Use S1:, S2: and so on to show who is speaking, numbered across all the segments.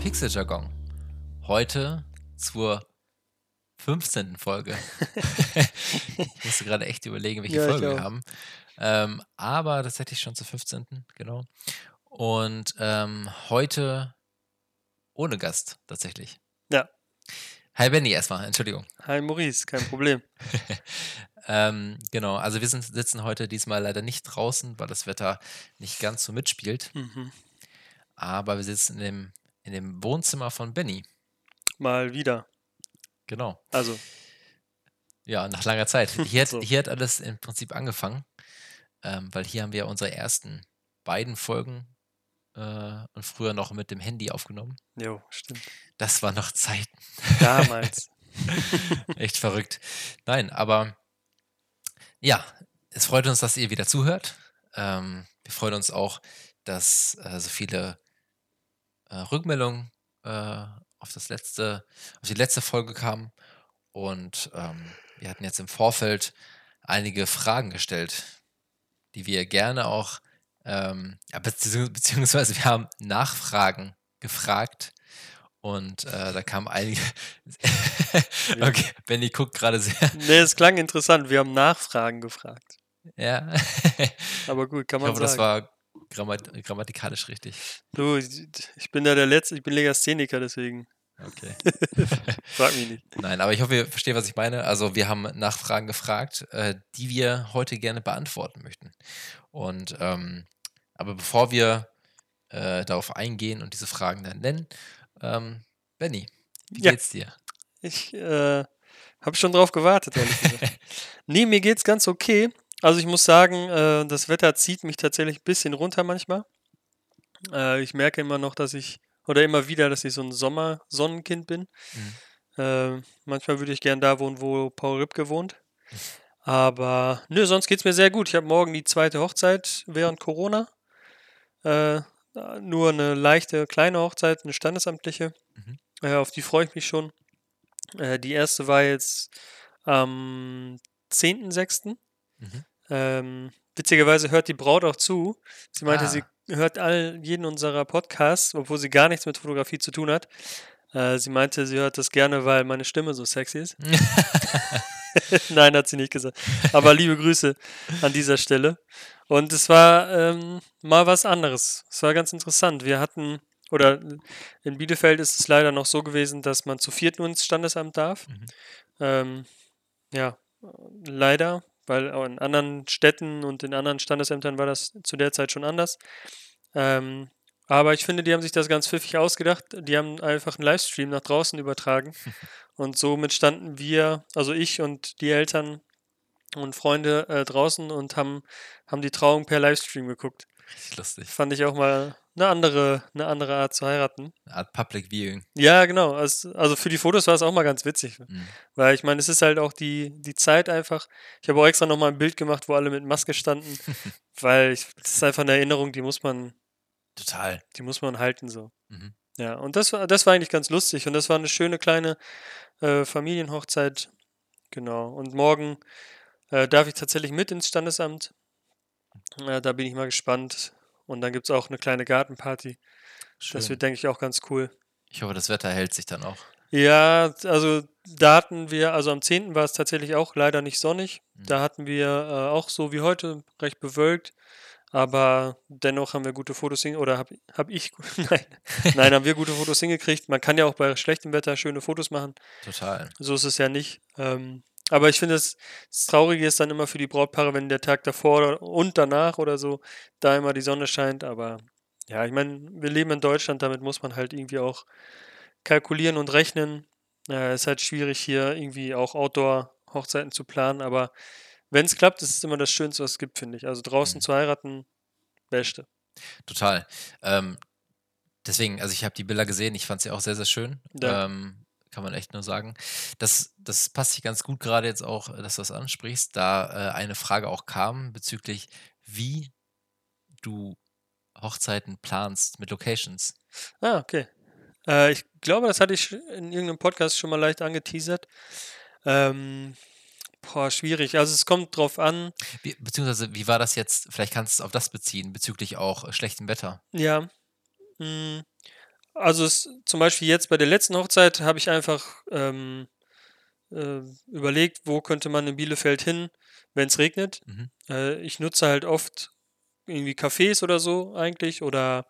S1: Pixeljargon. Heute zur 15. Folge. Ich musste gerade echt überlegen, welche
S2: Ja, ich
S1: Folge wir
S2: auch.
S1: haben. Aber tatsächlich schon zur 15. Genau. Und heute ohne Gast tatsächlich.
S2: Ja.
S1: Hi Benny erstmal, Entschuldigung.
S2: Hi Maurice, kein Problem.
S1: Genau, also wir sitzen heute diesmal leider nicht draußen, weil das Wetter nicht ganz so mitspielt.
S2: Mhm.
S1: Aber wir sitzen in dem Wohnzimmer von Benny.
S2: Mal wieder.
S1: Genau.
S2: Also,
S1: Ja, nach langer Zeit.
S2: so.
S1: Hier hat alles im Prinzip angefangen, weil hier haben wir unsere ersten beiden Folgen und früher noch mit dem Handy aufgenommen.
S2: Jo, stimmt.
S1: Das war noch Zeiten.
S2: Damals.
S1: Echt verrückt. Nein, aber ja, es freut uns, dass ihr wieder zuhört. Wir freuen uns auch, dass so viele Rückmeldungen auf die letzte Folge kamen. Und wir hatten jetzt im Vorfeld einige Fragen gestellt, die wir gerne auch, beziehungsweise wir haben Nachfragen gefragt und da kamen einige. Okay, Benny guckt gerade sehr.
S2: Ne, es klang interessant. Wir haben Nachfragen gefragt.
S1: Ja.
S2: Aber gut, kann
S1: Ich
S2: man
S1: hoffe, das
S2: sagen.
S1: war grammatikalisch richtig.
S2: Du, ich bin da der Letzte, ich bin Legastheniker, deswegen
S1: Okay.
S2: frag mich nicht.
S1: Nein, aber ich hoffe, ihr versteht, was ich meine. Also wir haben Nachfragen gefragt, die wir heute gerne beantworten möchten. Und aber bevor wir darauf eingehen und diese Fragen dann nennen, Benny, wie
S2: Ja,
S1: geht's dir?
S2: ich habe schon drauf gewartet, ehrlich gesagt. Nee, mir geht's ganz okay. Also ich muss sagen, das Wetter zieht mich tatsächlich ein bisschen runter manchmal. Ich merke immer noch, oder immer wieder, dass ich so ein Sommersonnenkind bin. Manchmal würde ich gern da wohnen, wo Paul Ripke wohnt. Aber nö, sonst geht's mir sehr gut. Ich habe morgen die zweite Hochzeit während Corona. Äh, Nur eine leichte, kleine Hochzeit, eine standesamtliche.
S1: Mhm.
S2: Auf die freue ich mich schon. Die erste war jetzt am 10.06.
S1: Mhm.
S2: Witzigerweise hört die Braut auch zu. Sie meinte, sie
S1: Ah,
S2: hört jeden unserer Podcasts, obwohl sie gar nichts mit Fotografie zu tun hat. Sie meinte, sie hört das gerne, weil meine Stimme so sexy ist. Nein, hat sie nicht gesagt. Aber liebe Grüße an dieser Stelle. Und es war mal was anderes. Es war ganz interessant. Oder in Bielefeld ist es leider noch so gewesen, dass man zu viert nur ins Standesamt darf.
S1: Mhm.
S2: Ähm, ja, leider, weil auch in anderen Städten und in anderen Standesämtern war das zu der Zeit schon anders. Ähm, aber ich finde, die haben sich das ganz pfiffig ausgedacht. Die haben einfach einen Livestream nach draußen übertragen. Und somit standen wir, also ich und die Eltern und Freunde draußen und haben die Trauung per Livestream geguckt.
S1: Richtig lustig.
S2: Fand ich auch mal eine andere Art zu heiraten.
S1: Eine Art Public Viewing.
S2: Ja, genau. Also für die Fotos war es auch mal ganz witzig.
S1: Mhm.
S2: Weil ich meine, es ist halt auch die Zeit einfach. Ich habe auch extra nochmal ein Bild gemacht, wo alle mit Maske standen, weil das ist einfach eine Erinnerung,
S1: Total.
S2: die muss man halten so.
S1: Mhm.
S2: Ja, und das war eigentlich ganz lustig und das war eine schöne kleine Familienhochzeit. Genau. Und morgen darf ich tatsächlich mit ins Standesamt. Da bin ich mal gespannt. Und dann gibt es auch eine kleine Gartenparty. Das
S1: Schön.
S2: wird, denke ich, auch ganz cool.
S1: Ich hoffe, das Wetter hält sich dann auch.
S2: Ja, also da hatten wir, also am 10. war es tatsächlich auch leider nicht sonnig.
S1: Mhm.
S2: Da hatten wir auch so wie heute recht bewölkt. Aber dennoch haben wir gute Fotos oder hab ich, nein, haben wir gute Fotos hingekriegt. Man kann ja auch bei schlechtem Wetter schöne Fotos machen.
S1: Total.
S2: So ist es ja nicht. Aber ich finde, das Traurige ist dann immer für die Brautpaare, wenn der Tag davor und danach oder so da immer die Sonne scheint. Aber ja, ich meine, wir leben in Deutschland, damit muss man halt irgendwie auch kalkulieren und rechnen. Ist halt schwierig hier irgendwie auch Outdoor-Hochzeiten zu planen. Aber wenn es klappt, ist es immer das Schönste, was es gibt, finde ich. Also draußen
S1: Mhm.
S2: zu heiraten, Beste.
S1: Total. Deswegen, also ich habe die Bilder gesehen, ich fand sie auch sehr, sehr schön.
S2: Danke.
S1: Kann man echt nur sagen. Das passt sich ganz gut gerade jetzt auch, dass du das ansprichst, da eine Frage auch kam bezüglich, wie du Hochzeiten planst mit Locations.
S2: Ah, okay. Ich glaube, das hatte ich in irgendeinem Podcast schon mal leicht angeteasert. Ähm, Schwierig. Also es kommt drauf an.
S1: Beziehungsweise, wie war das jetzt? Vielleicht kannst du es auf das beziehen, bezüglich auch schlechtem Wetter.
S2: Ja, mm, Also zum Beispiel jetzt bei der letzten Hochzeit habe ich einfach überlegt, wo könnte man in Bielefeld hin, wenn es regnet.
S1: Mhm.
S2: Ich nutze halt oft irgendwie Cafés oder so eigentlich oder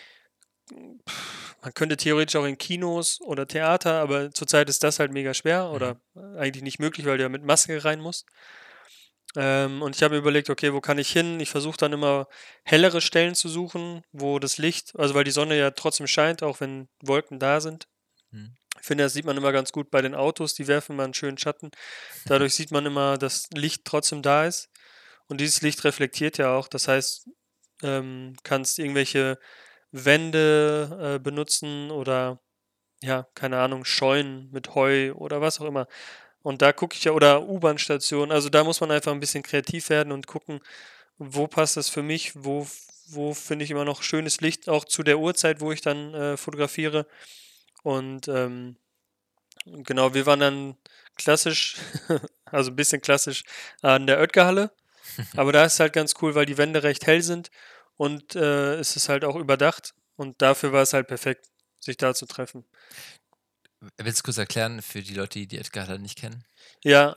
S2: man könnte theoretisch auch in Kinos oder Theater, aber zurzeit ist das halt mega schwer
S1: Mhm.
S2: oder eigentlich nicht möglich, weil du ja mit Maske rein musst. Und ich habe mir überlegt, okay, wo kann ich hin? Ich versuche dann immer hellere Stellen zu suchen, wo das Licht, also weil die Sonne ja trotzdem scheint, auch wenn Wolken da sind.
S1: Mhm.
S2: Ich finde, das sieht man immer ganz gut bei den Autos, die werfen immer einen schönen Schatten. Dadurch sieht man immer, dass Licht trotzdem da ist. Und dieses Licht reflektiert ja auch. Das heißt, kannst irgendwelche Wände benutzen oder ja, keine Ahnung, Scheunen mit Heu oder was auch immer. Und da gucke ich ja, oder U-Bahn-Stationen, also da muss man einfach ein bisschen kreativ werden und gucken, wo passt das für mich, wo finde ich immer noch schönes Licht, auch zu der Uhrzeit, wo ich dann fotografiere. Und genau, wir waren dann klassisch, also ein bisschen klassisch an der Oetker-Halle. Aber da ist halt ganz cool, weil die Wände recht hell sind und es ist halt auch überdacht. Und dafür war es halt perfekt, sich da zu treffen.
S1: Willst du kurz erklären für die Leute, die die Edgar Hall nicht kennen?
S2: Ja,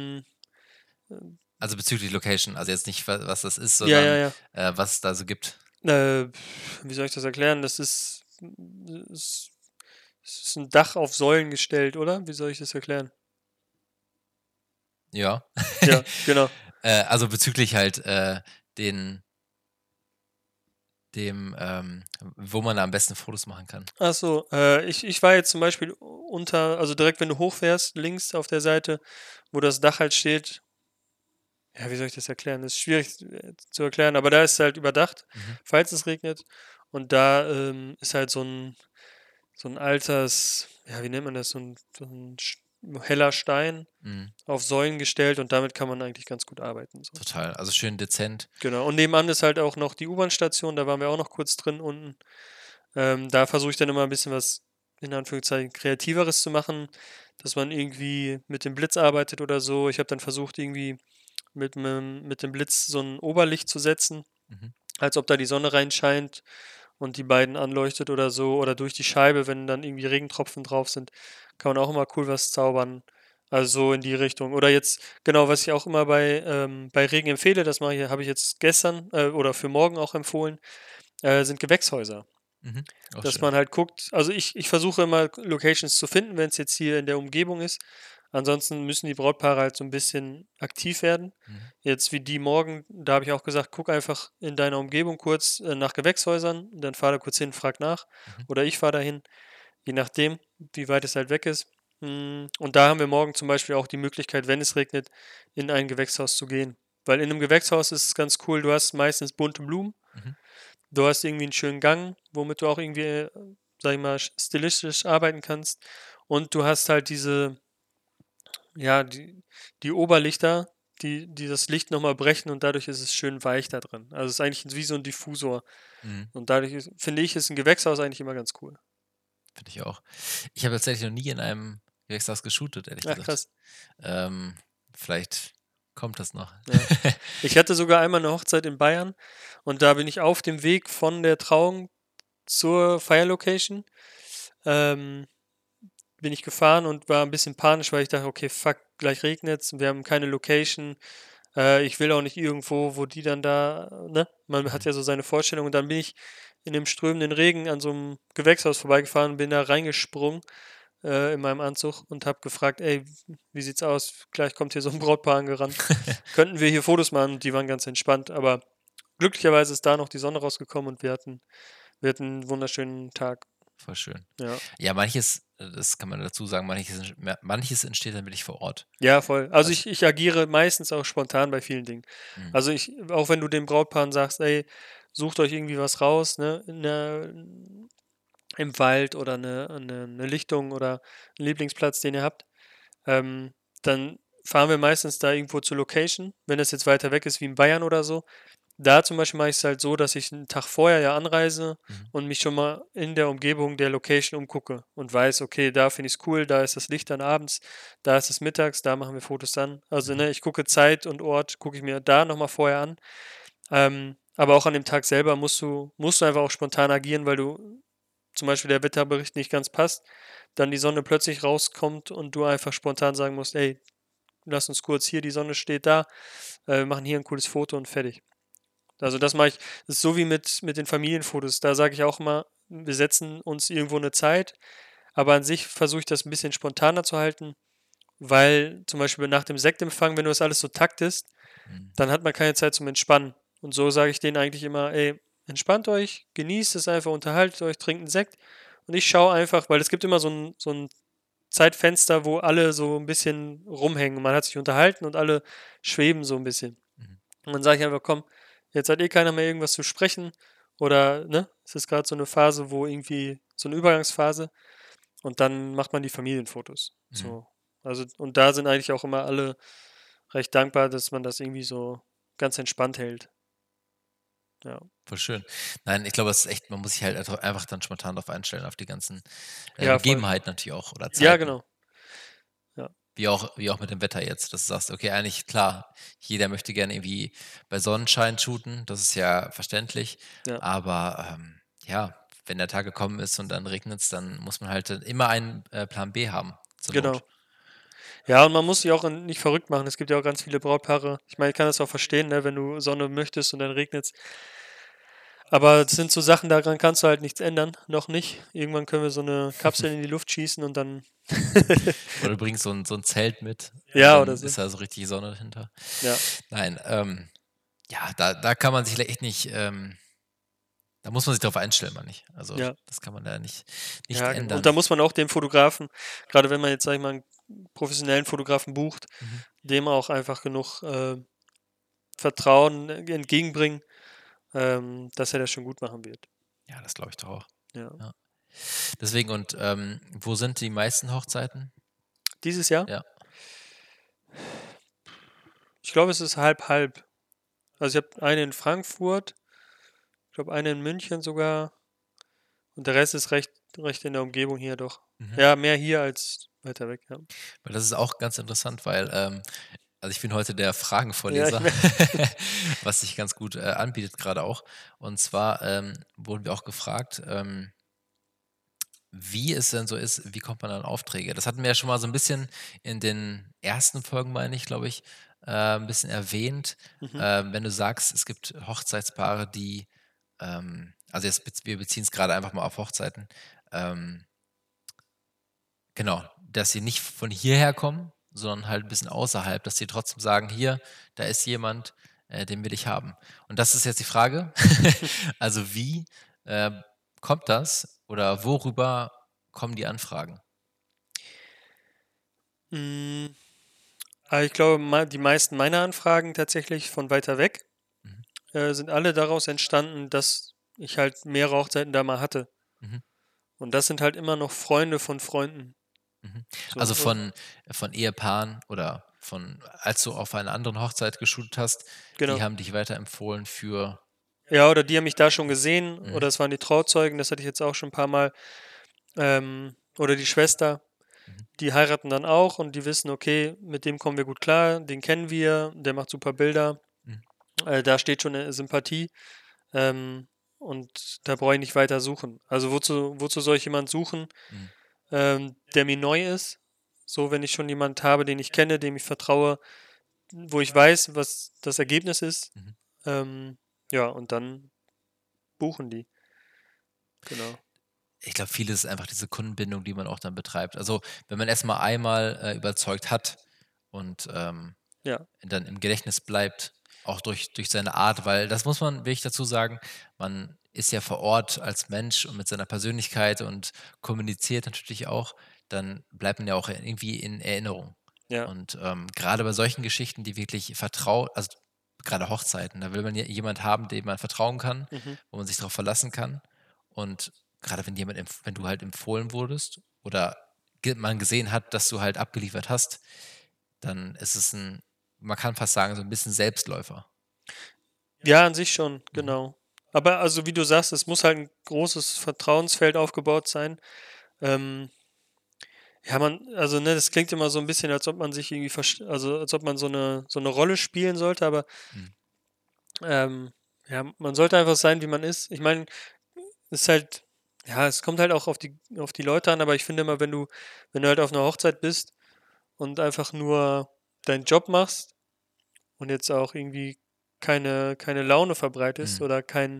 S1: Also bezüglich Location, also jetzt nicht, was das ist,
S2: ja, ja,
S1: sondern
S2: ja.
S1: was es da so gibt.
S2: Äh, Wie soll ich das erklären? Es, es ist ein Dach auf Säulen gestellt, oder? Wie soll ich das erklären?
S1: Ja.
S2: Ja, genau.
S1: Also bezüglich halt den, wo man da am besten Fotos machen kann.
S2: Ach so, ich war jetzt zum Beispiel also direkt, wenn du hochfährst, links auf der Seite, wo das Dach halt steht. Ja, wie soll ich das erklären? Das ist schwierig zu erklären, aber da ist halt überdacht,
S1: Mhm.
S2: falls es regnet. Und da ist halt so ein altes, ja, wie nennt man das? So ein heller Stein
S1: Mhm.
S2: auf Säulen gestellt und damit kann man eigentlich ganz gut arbeiten. So.
S1: Total. Also schön dezent.
S2: Genau. Und nebenan ist halt auch noch die U-Bahn-Station, da waren wir auch noch kurz drin unten. Da versuche ich dann immer ein bisschen was, in Anführungszeichen, Kreativeres zu machen, dass man irgendwie mit dem Blitz arbeitet oder so. Ich habe dann versucht, irgendwie mit dem Blitz so ein Oberlicht zu setzen,
S1: Mhm.
S2: als ob da die Sonne reinscheint und die beiden anleuchtet oder so. Oder durch die Scheibe, wenn dann irgendwie Regentropfen drauf sind, kann man auch immer cool was zaubern. Also so in die Richtung. Oder jetzt, genau, was ich auch immer bei Regen empfehle, das habe ich jetzt gestern oder für morgen auch empfohlen, sind Gewächshäuser.
S1: Mhm. Auch
S2: Dass
S1: schön.
S2: man halt guckt, also ich versuche immer Locations zu finden, wenn es jetzt hier in der Umgebung ist. Ansonsten müssen die Brautpaare halt so ein bisschen aktiv werden.
S1: Mhm.
S2: Jetzt wie die morgen, da habe ich auch gesagt, guck einfach in deiner Umgebung kurz nach Gewächshäusern, dann fahr da kurz hin, frag nach.
S1: Mhm.
S2: Oder ich fahre dahin, je nachdem, wie weit es halt weg ist. Und da haben wir morgen zum Beispiel auch die Möglichkeit, wenn es regnet, in ein Gewächshaus zu gehen. Weil in einem Gewächshaus ist es ganz cool, du hast meistens bunte Blumen.
S1: Mhm.
S2: Du hast irgendwie einen schönen Gang, womit du auch irgendwie, sage ich mal, stilistisch arbeiten kannst. Und du hast halt ja, die Oberlichter, die das Licht nochmal brechen und dadurch ist es schön weich da drin. Also es ist eigentlich wie so ein Diffusor.
S1: Mhm.
S2: Und dadurch finde ich, ist ein Gewächshaus eigentlich immer ganz cool.
S1: Finde ich auch. Ich habe tatsächlich noch nie in einem Gewächshaus geshootet, ehrlich
S2: Ach
S1: gesagt.
S2: krass.
S1: Ähm, Vielleicht kommt das noch.
S2: Ja. Ich hatte sogar einmal eine Hochzeit in Bayern und da bin ich auf dem Weg von der Trauung zur Feierlocation. Ähm, Bin ich gefahren und war ein bisschen panisch, weil ich dachte: „Okay, fuck, gleich regnet's und wir haben keine Location. Ich will auch nicht irgendwo, wo die dann da“, ne? Man hat
S1: Mhm.
S2: ja so seine Vorstellung und dann bin ich in dem strömenden Regen an so einem Gewächshaus vorbeigefahren, bin da reingesprungen, in meinem Anzug und habe gefragt: „Ey, wie sieht's aus? Gleich kommt hier so ein Brautpaar angerannt. Könnten wir hier Fotos machen?“ Und die waren ganz entspannt, aber glücklicherweise ist da noch die Sonne rausgekommen und wir hatten 'n wunderschönen Tag.
S1: Voll schön.
S2: Ja.
S1: Ja, manches, das kann man dazu sagen, manches entsteht dann wirklich vor Ort.
S2: Ja, voll. Also
S1: Also,
S2: ich agiere meistens auch spontan bei vielen Dingen.
S1: mhm.
S2: Also auch wenn du den Brautpaaren sagst, ey, sucht euch irgendwie was raus, ne, im Wald oder eine Lichtung oder einen Lieblingsplatz, den ihr habt, ähm, dann fahren wir meistens da irgendwo zur Location, wenn das jetzt weiter weg ist wie in Bayern oder so. Da zum Beispiel mache ich es halt so, dass ich einen Tag vorher ja anreise
S1: Mhm.
S2: und mich schon mal in der Umgebung der Location umgucke und weiß, okay, da finde ich es cool, da ist das Licht dann abends, da ist es mittags, da machen wir Fotos dann. Also,
S1: Mhm.
S2: ne, ich gucke Zeit und Ort, gucke ich mir da noch mal vorher an. Aber auch an dem Tag selber musst du einfach auch spontan agieren, weil du zum Beispiel der Wetterbericht nicht ganz passt, dann die Sonne plötzlich rauskommt und du einfach spontan sagen musst: „Ey, lass uns kurz hier, die Sonne steht da, wir machen hier ein cooles Foto und fertig.“ Also, das ist so wie mit den Familienfotos. Da sage ich auch immer, wir setzen uns irgendwo eine Zeit, aber an sich versuche ich das ein bisschen spontaner zu halten, weil zum Beispiel nach dem Sektempfang, wenn du das alles so taktest,
S1: Mhm.
S2: dann hat man keine Zeit zum Entspannen. Und so sage ich denen eigentlich immer: „Ey, entspannt euch, genießt es einfach, unterhaltet euch, trinkt 'n Sekt.“ Und ich schaue einfach, weil es gibt immer so 'n Zeitfenster, wo alle so ein bisschen rumhängen. Man hat sich unterhalten und alle schweben so ein bisschen.
S1: Mhm.
S2: Und dann sage ich einfach: „Komm, jetzt hat eh keiner mehr irgendwas zu sprechen oder, ne, es ist gerade so eine Phase, wo irgendwie so eine Übergangsphase und dann macht man die Familienfotos.“
S1: Mhm.
S2: So. Also und da sind eigentlich auch immer alle recht dankbar, dass man das irgendwie so ganz entspannt hält. Ja.
S1: Voll schön. Nein, ich glaube, es ist echt, man muss sich halt einfach dann spontan darauf einstellen, auf die ganzen
S2: Ja, voll.
S1: Begebenheiten natürlich auch oder
S2: Ja,
S1: Zeiten.
S2: genau. Ja,
S1: Wie auch mit dem Wetter jetzt, dass du sagst, okay, eigentlich klar, jeder möchte gerne irgendwie bei Sonnenschein shooten, das ist ja verständlich.
S2: ja,
S1: Aber ja, wenn der Tag gekommen ist und dann regnet es, dann muss man halt immer einen Plan B haben, zur
S2: genau.
S1: Not.
S2: Ja, und man muss sich auch nicht verrückt machen. Es gibt ja auch ganz viele Brautpaare. Ich meine, ich kann das auch verstehen, ne, wenn du Sonne möchtest und dann regnet's. Aber das sind so Sachen, daran kannst du halt nichts ändern, noch nicht. Irgendwann können wir so eine Kapsel in die Luft schießen und dann
S1: Oder du bringst so ein Zelt mit und
S2: ja, oder
S1: dann
S2: so.
S1: ist da so richtig Sonne dahinter.
S2: Ja,
S1: Nein, ja, da kann man sich echt nicht, da muss man sich drauf einstellen, meine ich. Also,
S2: ja,
S1: das kann man da nicht
S2: ja, genau. Und da
S1: ändern.
S2: muss man auch dem Fotografen, gerade wenn man jetzt, sage ich mal, einen professionellen Fotografen bucht,
S1: Mhm.
S2: dem auch einfach genug, Vertrauen entgegenbringen, dass er das schon gut machen wird.
S1: Ja, das glaube ich doch auch.
S2: Ja.
S1: Ja. Deswegen und, wo sind die meisten Hochzeiten?
S2: Dieses Jahr?
S1: Ja.
S2: Ich glaube, es ist halb halb. Also, ich habe eine in Frankfurt, ich glaube, eine in München sogar und der Rest ist recht in der Umgebung hier doch.
S1: Mhm.
S2: Ja, mehr hier als weiter weg, ja.
S1: Weil das ist auch ganz interessant, weil, also, ich bin heute der
S2: Ja, ich
S1: Fragenvorleser,
S2: merke
S1: was sich ganz gut, anbietet gerade auch. Und zwar, wurden wir auch gefragt, wie es denn so ist, wie kommt man an Aufträge? Das hatten wir ja schon mal so ein bisschen in den ersten Folgen, meine ich, glaube ich, 'n bisschen erwähnt.
S2: mhm,
S1: Wenn du sagst, es gibt Hochzeitspaare, die, also, jetzt wir beziehen es gerade einfach mal auf Hochzeiten, ähm, genau, dass sie nicht von hierher kommen, sondern halt 'n bisschen außerhalb, dass sie trotzdem sagen: „Hier, da ist jemand, den will ich haben.“ Und das ist jetzt die Frage, also, wie, äh, kommt das oder worüber kommen die Anfragen?
S2: hm, aber ich glaube, die meisten meiner Anfragen tatsächlich von weiter weg,
S1: Mhm,
S2: sind alle daraus entstanden, dass ich halt mehrere Hochzeiten da mal hatte.
S1: mhm,
S2: Und das sind halt immer noch Freunde von Freunden.
S1: mhm.
S2: So,
S1: Also, von Ehepaaren oder von als du auf einer anderen Hochzeit geshootet hast, die
S2: genau.
S1: haben dich weiterempfohlen für
S2: Ja, oder die haben mich da schon gesehen
S1: mhm,
S2: oder es waren die Trauzeugen, das hatte ich jetzt auch schon ein paar Mal. Oder die Schwester,
S1: mhm,
S2: die heiraten dann auch und die wissen, okay, mit dem kommen wir gut klar, den kennen wir, der macht super Bilder,
S1: mhm,
S2: da steht schon eine Sympathie, ähm, und da brauche ich nicht weiter suchen. Also wozu soll ich jemanden suchen,
S1: mhm.
S2: der mir neu ist? So, wenn ich schon jemanden habe, den ich kenne, dem ich vertraue, wo ich weiß, was das Ergebnis ist,
S1: Mhm.
S2: ähm, ja, und dann buchen die. Genau.
S1: Ich glaube, vieles ist einfach diese Kundenbindung, die man auch dann betreibt. Also, wenn man erst mal einmal, überzeugt hat und,
S2: Ja.
S1: dann im Gedächtnis bleibt, auch durch seine Art, weil das muss man wirklich dazu sagen, man ist ja vor Ort als Mensch und mit seiner Persönlichkeit und kommuniziert natürlich auch, dann bleibt man ja auch irgendwie in Erinnerung.
S2: Ja.
S1: Und, grade bei solchen Geschichten, die wirklich also, gerade Hochzeiten, da will man ja jemand haben, dem man vertrauen kann,
S2: Mhm.
S1: wo man sich darauf verlassen kann. Und gerade wenn du halt empfohlen wurdest oder man gesehen hat, dass du halt abgeliefert hast, dann ist es man kann fast sagen, so ein bisschen Selbstläufer.
S2: Ja, an sich schon,
S1: Mhm,
S2: genau. Aber also, wie du sagst, es muss halt ein großes Vertrauensfeld aufgebaut sein. Ähm, ja, also, ne, das klingt immer so ein bisschen, als ob man sich irgendwie also, als ob man so eine Rolle spielen sollte, aber,
S1: mhm,
S2: ähm, ja, man sollte einfach sein, wie man ist. Ich meine, ist halt Ja, es kommt halt auch auf die Leute an, aber ich finde immer, wenn du halt auf einer Hochzeit bist und einfach nur deinen Job machst und jetzt auch irgendwie keine Laune verbreitest
S1: Mhm.
S2: oder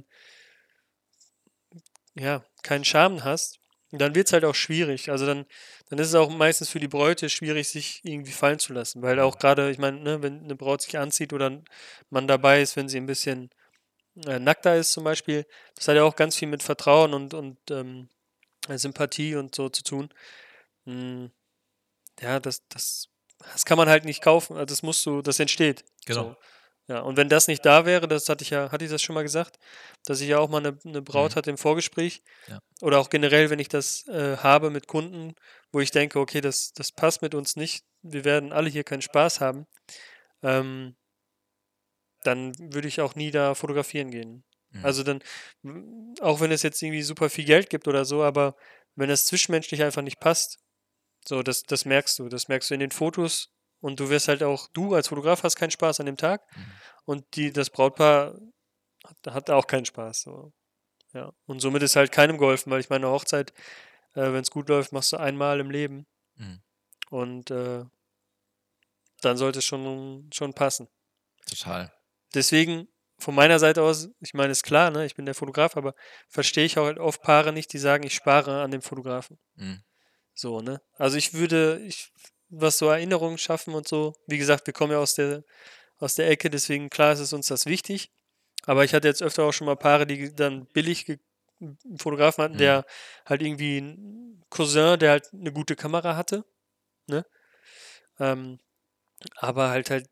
S2: keinen Charme hast, dann wird's halt auch schwierig. Also, dann ist es auch meistens für die Bräute schwierig, sich irgendwie fallen zu lassen, weil
S1: Mhm.
S2: auch gerade, ich meine, ne, wenn eine Braut sich anzieht oder 'n Mann dabei ist, wenn sie ein bisschen, nackter ist zum Beispiel, das hat ja auch ganz viel mit Vertrauen und Sympathie und so zu tun. Hm, ja, das kann man halt nicht kaufen. Also, das entsteht,
S1: Genau.
S2: so. Ja, und wenn das nicht da wäre, das hatte ich das schon mal gesagt, dass ich ja auch mal eine Braut
S1: Mhm.
S2: hatte im Vorgespräch
S1: Ja.
S2: oder auch generell, wenn ich das, habe mit Kunden, wo ich denke: „Okay, das passt mit uns nicht. Wir werden alle hier keinen Spaß haben“, ähm, dann würde ich auch nie da fotografieren gehen.
S1: Mhm.
S2: Also, auch wenn es jetzt irgendwie super viel Geld gibt oder so, aber wenn es zwischenmenschlich einfach nicht passt, so, das merkst du. Das merkst du in den Fotos und du als Fotograf hast keinen Spaß an dem Tag
S1: Mhm.
S2: und das Brautpaar hat auch keinen Spaß, so, ja. Und somit ist halt keinem geholfen, weil ich meine, 'ne Hochzeit, wenn es gut läuft, machst du einmal im Leben
S1: Mhm.
S2: und, dann sollte es schon passen.
S1: Total.
S2: Deswegen von meiner Seite aus, ich meine, ist klar, ne, ich bin der Fotograf, aber verstehe ich auch halt oft Paare nicht, die sagen: „Ich spare an dem Fotografen.“
S1: Mhm.
S2: So, ne? Also, was so Erinnerungen schaffen und so, wie gesagt, wir kommen ja aus der Ecke, deswegen klar ist es uns das wichtig. Aber ich hatte jetzt öfter auch schon mal Paare, die dann billig 'n Fotografen hatten,
S1: Mhm.
S2: der halt irgendwie 'n Cousin, der halt 'ne gute Kamera hatte, ne? Ähm, aber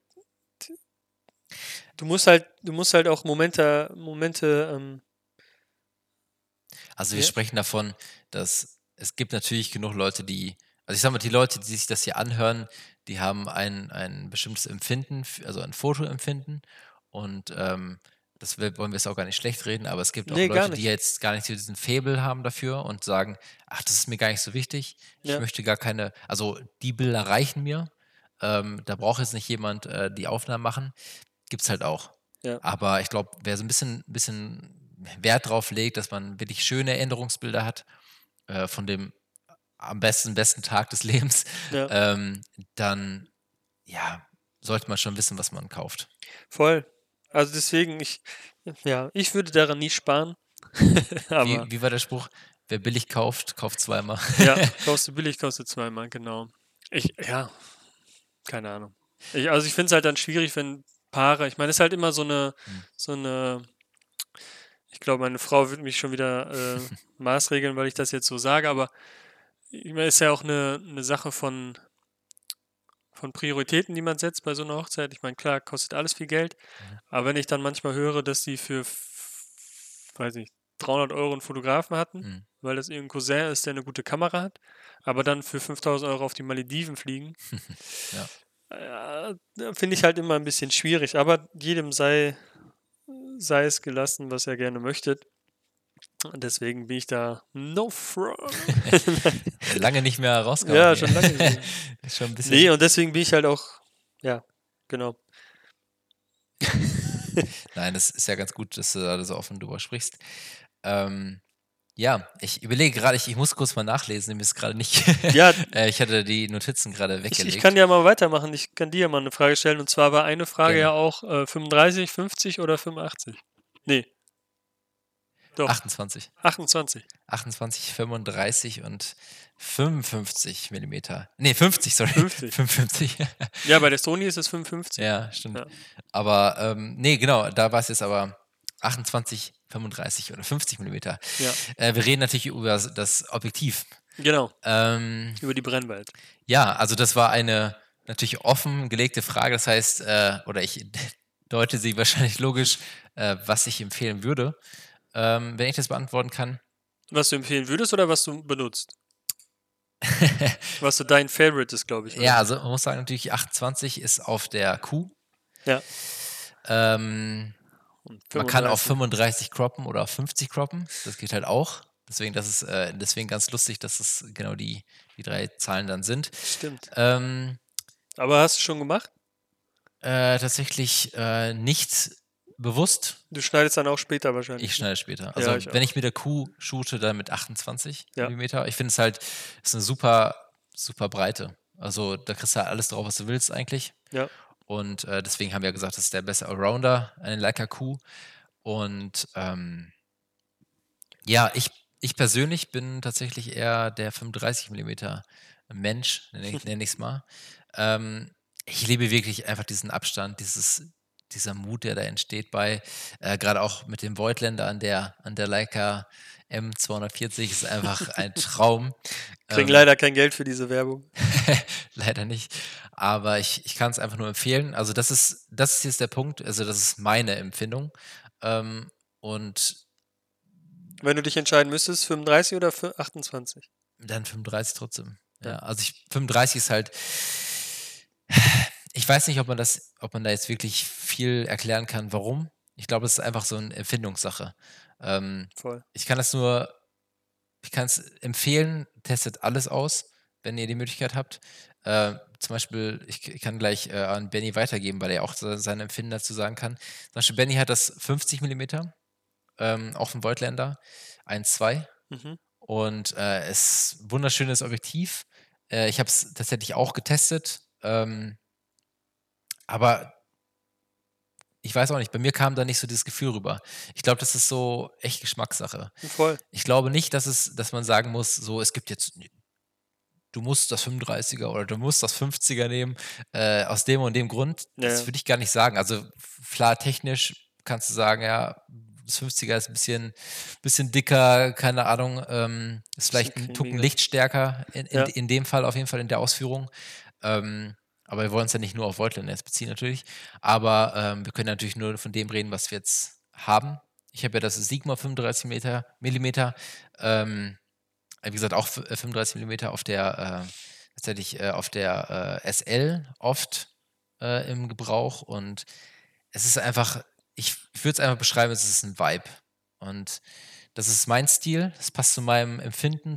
S2: du musst halt auch Momente,
S1: Also, wir
S2: ja,
S1: sprechen davon, dass es gibt natürlich genug Leute, die also, ich sage mal, die Leute, die sich das hier anhören, die haben ein bestimmtes Empfinden, also, ein Fotoempfinden und, das wollen wir jetzt auch gar nicht schlecht reden, aber es gibt auch
S2: ne, gar
S1: Leute, die
S2: nicht.
S1: jetzt gar nicht so diesen Faible haben dafür und sagen: „Ach, das ist mir gar nicht so wichtig. Ich
S2: Ja,
S1: möchte gar keine also, die Bilder reichen mir. Da braucht jetzt nicht jemand, die Aufnahmen machen.“ Gibt's halt auch.
S2: ja,
S1: Aber ich glaube, wer so ein bisschen Wert drauf legt, dass man wirklich schöne Erinnerungsbilder hat, von dem am besten Tag des Lebens,
S2: ja,
S1: dann, ja, sollte man schon wissen, was man kauft.
S2: voll. Also, deswegen, ich würde daran nie sparen, aber
S1: Wie war der Spruch? „Wer billig kauft, kauft zweimal.“
S2: ja, kaufst du billig, kostet zweimal, genau. Ja, keine Ahnung. Ich finde es halt dann schwierig, wenn Paare ist halt immer
S1: Mhm.
S2: so 'ne ich glaube, meine Frau würde mich schon wieder, maßregeln, weil ich das jetzt so sage, aber ich meine, ist ja auch eine Sache von Prioritäten, die man setzt bei so einer Hochzeit. Ich meine, klar, kostet alles viel Geld,
S1: Mhm.
S2: aber wenn ich dann manchmal höre, dass die für, weiß nicht, 300 € 'n Fotografen hatten,
S1: Mhm.
S2: weil das irgendein Cousin ist, der eine gute Kamera hat, aber dann für 5.000 € auf die Malediven fliegen,
S1: Ja.
S2: finde ich halt immer ein bisschen schwierig, aber jedem sei es gelassen, was er gerne möchte. Deswegen bin ich da no front.
S1: Lange nicht mehr rausgehauen
S2: Ja,
S1: hier.
S2: schon lange nicht mehr.
S1: Ist schon ein
S2: Ne,
S1: bisschen
S2: und deswegen bin ich halt auch, ja, genau.
S1: nein, das ist ja ganz gut, dass du da so offen drüber sprichst. Ähm Ja, ich überlege gerade, ich muss kurz mal nachlesen, mir ist gerade nicht
S2: Ja,
S1: ich hatte die Notizen gerade
S2: ich kann
S1: weggelegt.
S2: ja mal weitermachen. Ich kann dir ja mal eine Frage stellen, und zwar war eine Frage ja
S1: Gerne.
S2: auch, 35, 50 oder 85? Ne, doch,
S1: 28.
S2: 28.
S1: 28, 35 und 55 Millimeter. Ne, 50, sorry.
S2: 50.
S1: 55.
S2: Ja, bei der Sony ist es 55.
S1: Ja, stimmt.
S2: Ja,
S1: Aber, ne, genau, da war's jetzt aber 28, 35 oder 50 Millimeter.
S2: ja,
S1: Wir reden natürlich über das Objektiv.
S2: genau,
S1: Ähm
S2: über die Brennweite.
S1: Ja, also das war eine natürlich offengelegte Frage. Das heißt, oder ich deute sie wahrscheinlich logisch, was ich empfehlen würde, wenn ich das beantworten kann.
S2: Was du empfehlen würdest oder was du benutzt? Was so dein Favorite ist, glaube ich, oder
S1: Ja,
S2: wie?
S1: also man muss sagen, natürlich 28 ist auf der Kuh.
S2: Ja,
S1: Ähm,
S2: und
S1: Man kann auf
S2: 35.
S1: 35 croppen oder auf 50 croppen. Das geht halt auch. Deswegen ganz lustig, dass es genau die 3 Zahlen dann sind.
S2: Stimmt.
S1: Ähm
S2: Aber hast du schon gemacht?
S1: Tatsächlich, nicht bewusst.
S2: Du schneidest dann auch später wahrscheinlich,
S1: Ich
S2: ne?
S1: schneide später.
S2: Ja,
S1: Also,
S2: ich
S1: wenn
S2: auch.
S1: ich mit der Kuh shoote, dann mit 28
S2: Ja.
S1: Millimeter. Ich finde es halt, ist eine super, super Breite. Also, da kriegst du halt alles drauf, was du willst eigentlich.
S2: Ja.
S1: Und deswegen haben wir gesagt, das ist der beste Allrounder, eine Leica Q. Und ja, ich persönlich bin tatsächlich eher der 35 Millimeter Mensch, nenne ich es mal. Ähm, ich liebe wirklich einfach diesen Abstand, dieser Mut, der da entsteht bei, gerade auch mit dem Voigtländer an der Leica M240 ist einfach ein Traum.
S2: Kriegen
S1: Ähm,
S2: leider kein Geld für diese Werbung.
S1: leider nicht. Aber ich kann es einfach nur empfehlen. Also das ist jetzt der Punkt. Also das ist meine Empfindung. Und
S2: Wenn du dich entscheiden müsstest, 35 oder für 28?
S1: dann 35 trotzdem.
S2: Ja.
S1: Ja, also 35 ist halt. Ich weiß nicht, ob man da jetzt wirklich viel erklären kann, warum. Ich glaube, es ist einfach so eine Empfindungssache.
S2: Voll.
S1: Ich kann es empfehlen, testet alles aus, wenn ihr die Möglichkeit habt. Zum Beispiel, ich kann gleich an Benny weitergeben, weil er auch seine Empfinden dazu sagen kann. Zum Beispiel, Benny hat das 50 Millimeter, auch von Voigtlander, 1,2.
S2: Mhm.
S1: Und ist ein wunderschönes Objektiv. Ich habe es tatsächlich auch getestet. Aber ich weiß auch nicht, bei mir kam da nicht so dieses Gefühl rüber. Ich glaube, das ist so echt Geschmackssache.
S2: Voll.
S1: Ich glaube nicht, dass man sagen muss, so, es gibt jetzt, du musst das 35er oder du musst das 50er nehmen, aus dem und dem Grund. Das
S2: Ja.
S1: würde ich gar nicht sagen. Also klar, technisch kannst du sagen, ja, das 50er ist ein bisschen dicker, keine Ahnung, ist vielleicht ein Tucken
S2: cremiger.
S1: lichtstärker in,
S2: Ja.
S1: in dem Fall, auf jeden Fall in der Ausführung. Aber wir wollen uns ja nicht nur auf Voigtlander jetzt beziehen natürlich. Aber wir können natürlich nur von dem reden, was wir jetzt haben. Ich habe ja das Sigma 35 Millimeter. Wie gesagt, auch 35 Millimeter auf der, tatsächlich auf der SL oft im Gebrauch. Und es ist einfach, ich würde es einfach beschreiben, es ist ein Vibe. Und das ist mein Stil, das passt zu meinem Empfinden,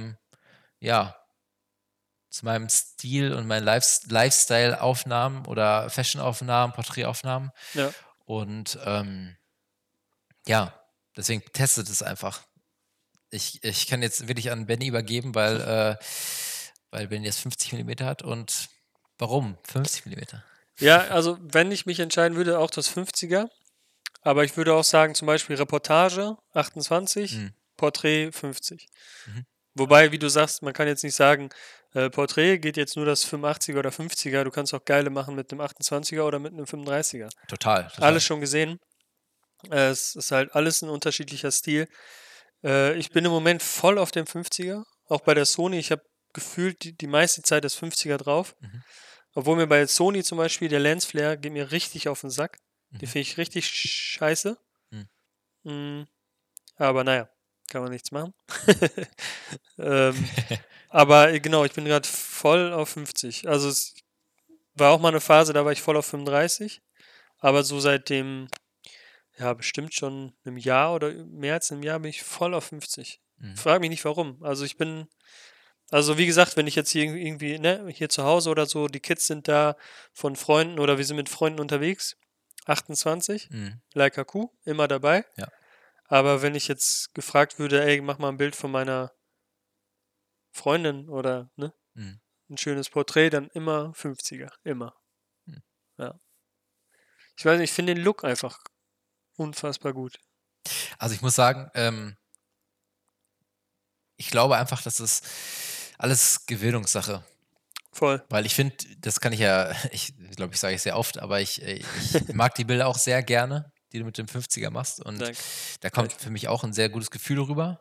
S1: ja, zu meinem Stil und meinen Lifestyle-Aufnahmen oder Fashion-Aufnahmen, Porträtaufnahmen.
S2: Ja.
S1: Und ja, deswegen testet es einfach. Ich kann jetzt wirklich an Benny übergeben, weil Benny jetzt 50 Millimeter hat. Und warum 50 Millimeter?
S2: Ja, also wenn ich mich entscheiden würde, auch das 50er. Aber ich würde auch sagen, zum Beispiel Reportage 28,
S1: Mhm.
S2: Porträt 50.
S1: Mhm.
S2: Wobei, wie du sagst, man kann jetzt nicht sagen, Porträt geht jetzt nur das 85er oder 50er. Du kannst auch geile machen mit einem 28er oder mit einem 35er.
S1: Total.
S2: Alles schon gesehen. Es ist halt alles ein unterschiedlicher Stil. Ich bin im Moment voll auf dem 50er. Auch bei der Sony. Ich habe gefühlt die meiste Zeit das 50er drauf.
S1: Mhm.
S2: Obwohl mir bei Sony zum Beispiel der Lensflare geht mir richtig auf den Sack. Den
S1: Mhm.
S2: finde ich richtig scheiße.
S1: Mhm.
S2: Aber naja, kann man nichts machen. ähm, aber genau, ich bin gerade voll auf 50. Also es war auch mal eine Phase, da war ich voll auf 35. Aber so seit dem, ja, bestimmt schon einem Jahr oder mehr als einem Jahr bin ich voll auf 50.
S1: Mhm.
S2: Frag mich nicht warum. Also wie gesagt, wenn ich jetzt hier irgendwie, ne, hier zu Hause oder so, die Kids sind da von Freunden oder wir sind mit Freunden unterwegs, 28,
S1: Mhm.
S2: Leica Q, immer dabei.
S1: Ja.
S2: Aber wenn ich jetzt gefragt würde, ey, mach mal ein Bild von meiner Freundin oder, ne,
S1: Mhm.
S2: ein schönes Porträt, dann immer 50er, immer.
S1: Mhm.
S2: Ja. Ich weiß nicht, ich finde den Look einfach unfassbar gut.
S1: Also ich muss sagen, ich glaube einfach, das ist alles Gewöhnungssache.
S2: Voll.
S1: Weil ich finde, das kann ich ja, ich glaube, ich sage es sehr oft, aber ich mag die Bilder auch sehr gerne, die du mit dem 50er machst. Und
S2: Danke.
S1: da kommt für mich auch ein sehr gutes Gefühl rüber.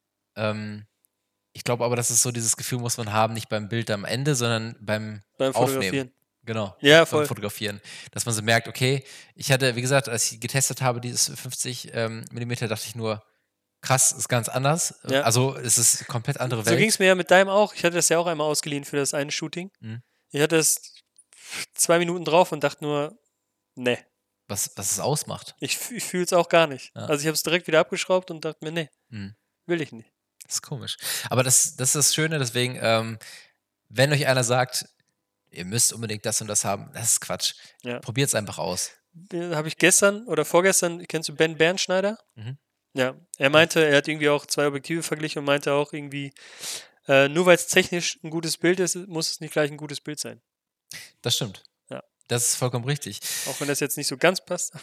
S1: Ich glaube aber, das ist so dieses Gefühl muss man haben, nicht beim Bild am Ende, sondern beim
S2: Beim
S1: Aufnehmen.
S2: Fotografieren.
S1: Genau,
S2: Ja,
S1: beim
S2: voll.
S1: Fotografieren. Dass man so merkt, okay, ich hatte, wie gesagt, als ich getestet habe, dieses 50 Millimeter, dachte ich nur, krass, ist ganz anders.
S2: Ja.
S1: Also es ist komplett andere
S2: So ging es
S1: Welt.
S2: mir ja mit deinem auch. Ich hatte das ja auch einmal ausgeliehen für das eine Shooting.
S1: Mhm.
S2: Ich hatte es 2 Minuten drauf und dachte nur, ne,
S1: Was es ausmacht.
S2: ich fühle es auch gar nicht.
S1: Ja.
S2: Also ich habe es direkt wieder abgeschraubt und dachte mir, ne,
S1: Mhm.
S2: will ich nicht.
S1: Das ist komisch. Aber das ist das Schöne, deswegen, wenn euch einer sagt, ihr müsst unbedingt das und das haben. Das ist Quatsch.
S2: Ja.
S1: Probiert es einfach aus.
S2: Habe ich gestern oder vorgestern, kennst du Ben Bernschneider?
S1: Mhm.
S2: Ja, er meinte, er hat irgendwie auch 2 Objektive verglichen und meinte auch irgendwie, nur weil es technisch ein gutes Bild ist, muss es nicht gleich ein gutes Bild sein.
S1: Das stimmt.
S2: Ja.
S1: Das ist vollkommen richtig.
S2: Auch wenn das jetzt nicht so ganz passt.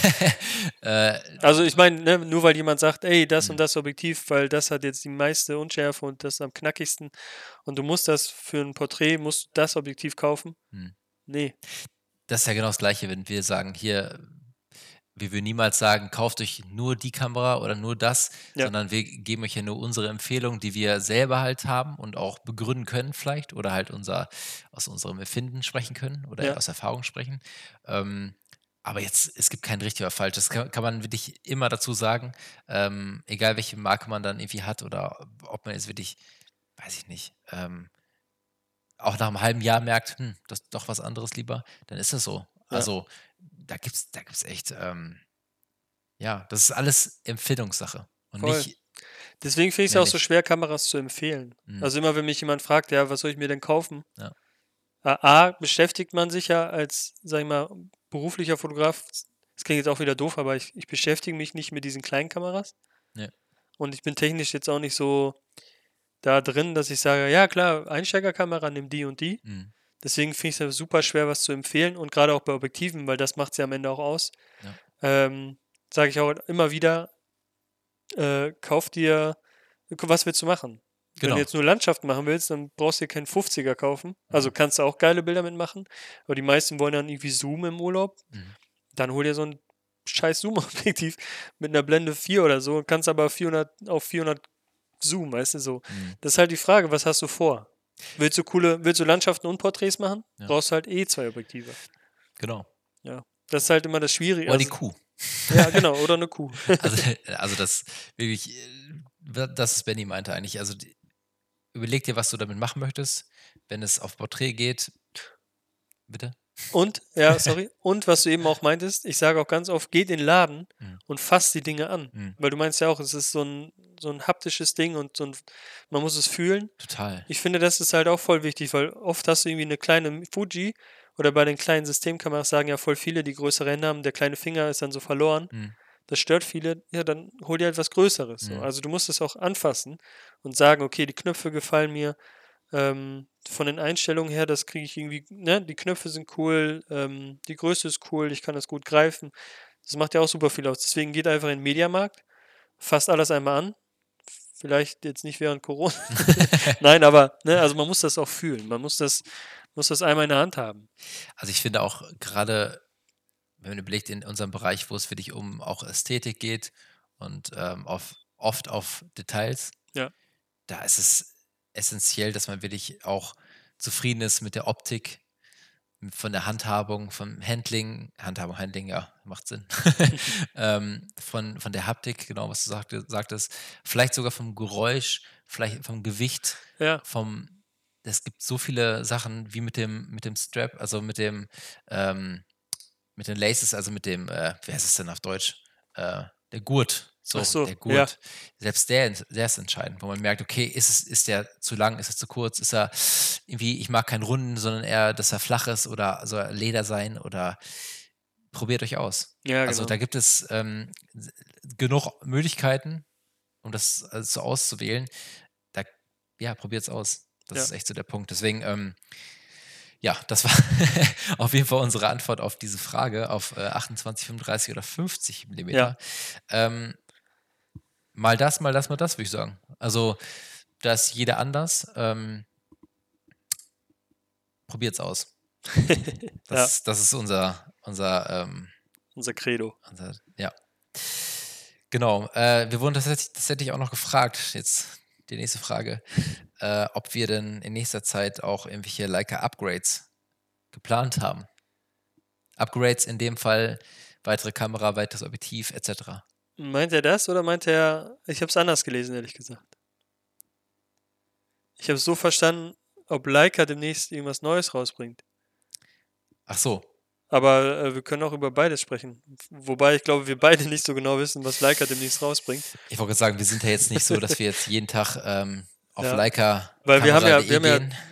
S1: Äh,
S2: Also ich meine, ne, nur weil jemand sagt, ey, das und
S1: Mhm.
S2: das Objektiv, weil das hat jetzt die meiste Unschärfe und das am knackigsten und du musst das für ein Porträt, musst du das Objektiv kaufen.
S1: Mhm.
S2: Nee,
S1: Das ist ja genau das Gleiche, wenn wir sagen, hier, wir würden niemals sagen, kauft euch nur die Kamera oder nur das,
S2: ja,
S1: sondern wir geben euch ja nur unsere Empfehlung, die wir selber halt haben und auch begründen können vielleicht oder halt aus unserem Empfinden sprechen können oder
S2: ja,
S1: aus Erfahrung sprechen. Ähm, aber jetzt, es gibt kein richtig oder falsch. Das kann man wirklich immer dazu sagen, egal welche Marke man dann irgendwie hat oder ob man jetzt wirklich, weiß ich nicht, auch nach einem halben Jahr merkt, das ist doch was anderes lieber, dann ist es so.
S2: ja,
S1: Also, da gibt's echt, ja, das ist alles Empfindungssache und
S2: voll.
S1: nicht
S2: Deswegen finde ich es
S1: mehr
S2: auch so
S1: nicht.
S2: schwer, Kameras zu empfehlen.
S1: Mhm,
S2: Also immer, wenn mich jemand fragt, ja, was soll ich mir denn kaufen?
S1: ja,
S2: A, beschäftigt man sich ja als, sag ich mal, beruflicher Fotograf, das klingt jetzt auch wieder doof, aber ich beschäftige mich nicht mit diesen kleinen Kameras
S1: ne,
S2: und ich bin technisch jetzt auch nicht so da drin, dass ich sage, ja klar, Einsteigerkamera, nimm die und die.
S1: mhm,
S2: Deswegen finde ich es super schwer, was zu empfehlen und gerade auch bei Objektiven, weil das macht es ja am Ende auch aus.
S1: ja,
S2: Sage ich auch immer wieder, kauf dir, was willst du machen? Wenn du
S1: genau.
S2: jetzt nur Landschaft machen willst, dann brauchst du dir keinen 50er kaufen. Also
S1: Mhm,
S2: kannst du auch geile Bilder mitmachen, aber die meisten wollen dann irgendwie zoomen im Urlaub.
S1: mhm,
S2: Dann hol dir so ein scheiß Zoom-Objektiv mit einer Blende 4 oder so, kannst aber 400 auf 400 zoomen, weißt du so.
S1: mhm,
S2: Das ist halt die Frage, was hast du vor? Willst du Landschaften und Porträts machen?
S1: ja,
S2: Brauchst du halt eh 2 Objektive.
S1: genau.
S2: Ja. Das ist halt immer das Schwierige.
S1: Oder die
S2: Also,
S1: Kuh.
S2: ja, genau, oder eine Kuh.
S1: Also also das wirklich, das ist Benny meinte eigentlich. Also, überleg dir, was du damit machen möchtest. Wenn es auf Porträt geht, bitte?
S2: Und, ja, sorry, und was du eben auch meintest, ich sage auch ganz oft, geht in den Laden
S1: Mhm,
S2: und fasst die Dinge an.
S1: mhm,
S2: Weil du meinst ja auch, es ist so ein haptisches Ding und man muss es fühlen.
S1: total.
S2: Ich finde, das ist halt auch voll wichtig, weil oft hast du irgendwie eine kleine Fuji oder bei den kleinen Systemkameras sagen ja voll viele, die größere Hände haben, der kleine Finger ist dann so verloren.
S1: Mhm,
S2: Das stört viele, ja, dann hol dir halt was Größeres. So.
S1: mhm,
S2: Also du musst es auch anfassen und sagen, okay, die Knöpfe gefallen mir. Von den Einstellungen her, das kriege ich irgendwie, ne, die Knöpfe sind cool, die Größe ist cool, ich kann das gut greifen. Das macht ja auch super viel aus. Deswegen geht einfach in den Mediamarkt, fasst alles einmal an. Vielleicht jetzt nicht während Corona. Nein, aber, ne, also man muss das auch fühlen. Man muss das einmal in der Hand haben.
S1: Also, ich finde auch gerade, wenn man überlegt, in unserem Bereich, wo es wirklich um auch Ästhetik geht und, oft auf Details,
S2: Ja,
S1: da ist es essentiell, dass man wirklich auch zufrieden ist mit der Optik, von der Handhabung, vom Handling, ja, macht Sinn. Von der Haptik, genau, was du sagtest, vielleicht sogar vom Geräusch, vielleicht vom Gewicht,
S2: ja,
S1: vom es gibt so viele Sachen wie mit dem Strap, also ähm mit den Laces, also mit dem, wie heißt es denn auf Deutsch? Der Gurt,
S2: ach
S1: so,
S2: so,
S1: der
S2: ja,
S1: Gurt. Selbst der ist entscheidend, wo man merkt, okay, ist der zu lang, ist er zu kurz, ist er irgendwie, ich mag keinen runden, sondern eher, dass er flach ist oder soll er Leder sein oder probiert euch aus.
S2: ja,
S1: Also,
S2: genau.
S1: da gibt es, genug Möglichkeiten, um das, so auszuwählen. Da ja, probiert's aus. Das
S2: Ja,
S1: ist echt so der Punkt. Deswegen, ja, das war auf jeden Fall unsere Antwort auf diese Frage, auf 28, 35 oder 50
S2: ja.
S1: Millimeter. Ähm, mal das, mal das, mal das, würde ich sagen. Also, da ist jeder anders. Probiert's aus.
S2: Ja,
S1: Das ist
S2: unser Credo.
S1: ja. Genau. Wir wurden tatsächlich auch noch gefragt, jetzt die nächste Frage, ob wir denn in nächster Zeit auch irgendwelche Leica-Upgrades geplant haben. Upgrades in dem Fall, weitere Kamera, weiteres Objektiv et cetera.
S2: Meint er das oder meint er, ich habe es anders gelesen, ehrlich gesagt. Ich habe es so verstanden, ob Leica demnächst irgendwas Neues rausbringt.
S1: Ach so.
S2: Aber wir können auch über beides sprechen. Wobei ich glaube, wir beide nicht so genau wissen, was Leica demnächst rausbringt.
S1: Ich wollte gerade sagen, wir sind ja jetzt nicht so, dass wir jetzt jeden Tag, auf
S2: Ja, weil wir haben
S1: leica-kamera.de
S2: ja
S1: gehen.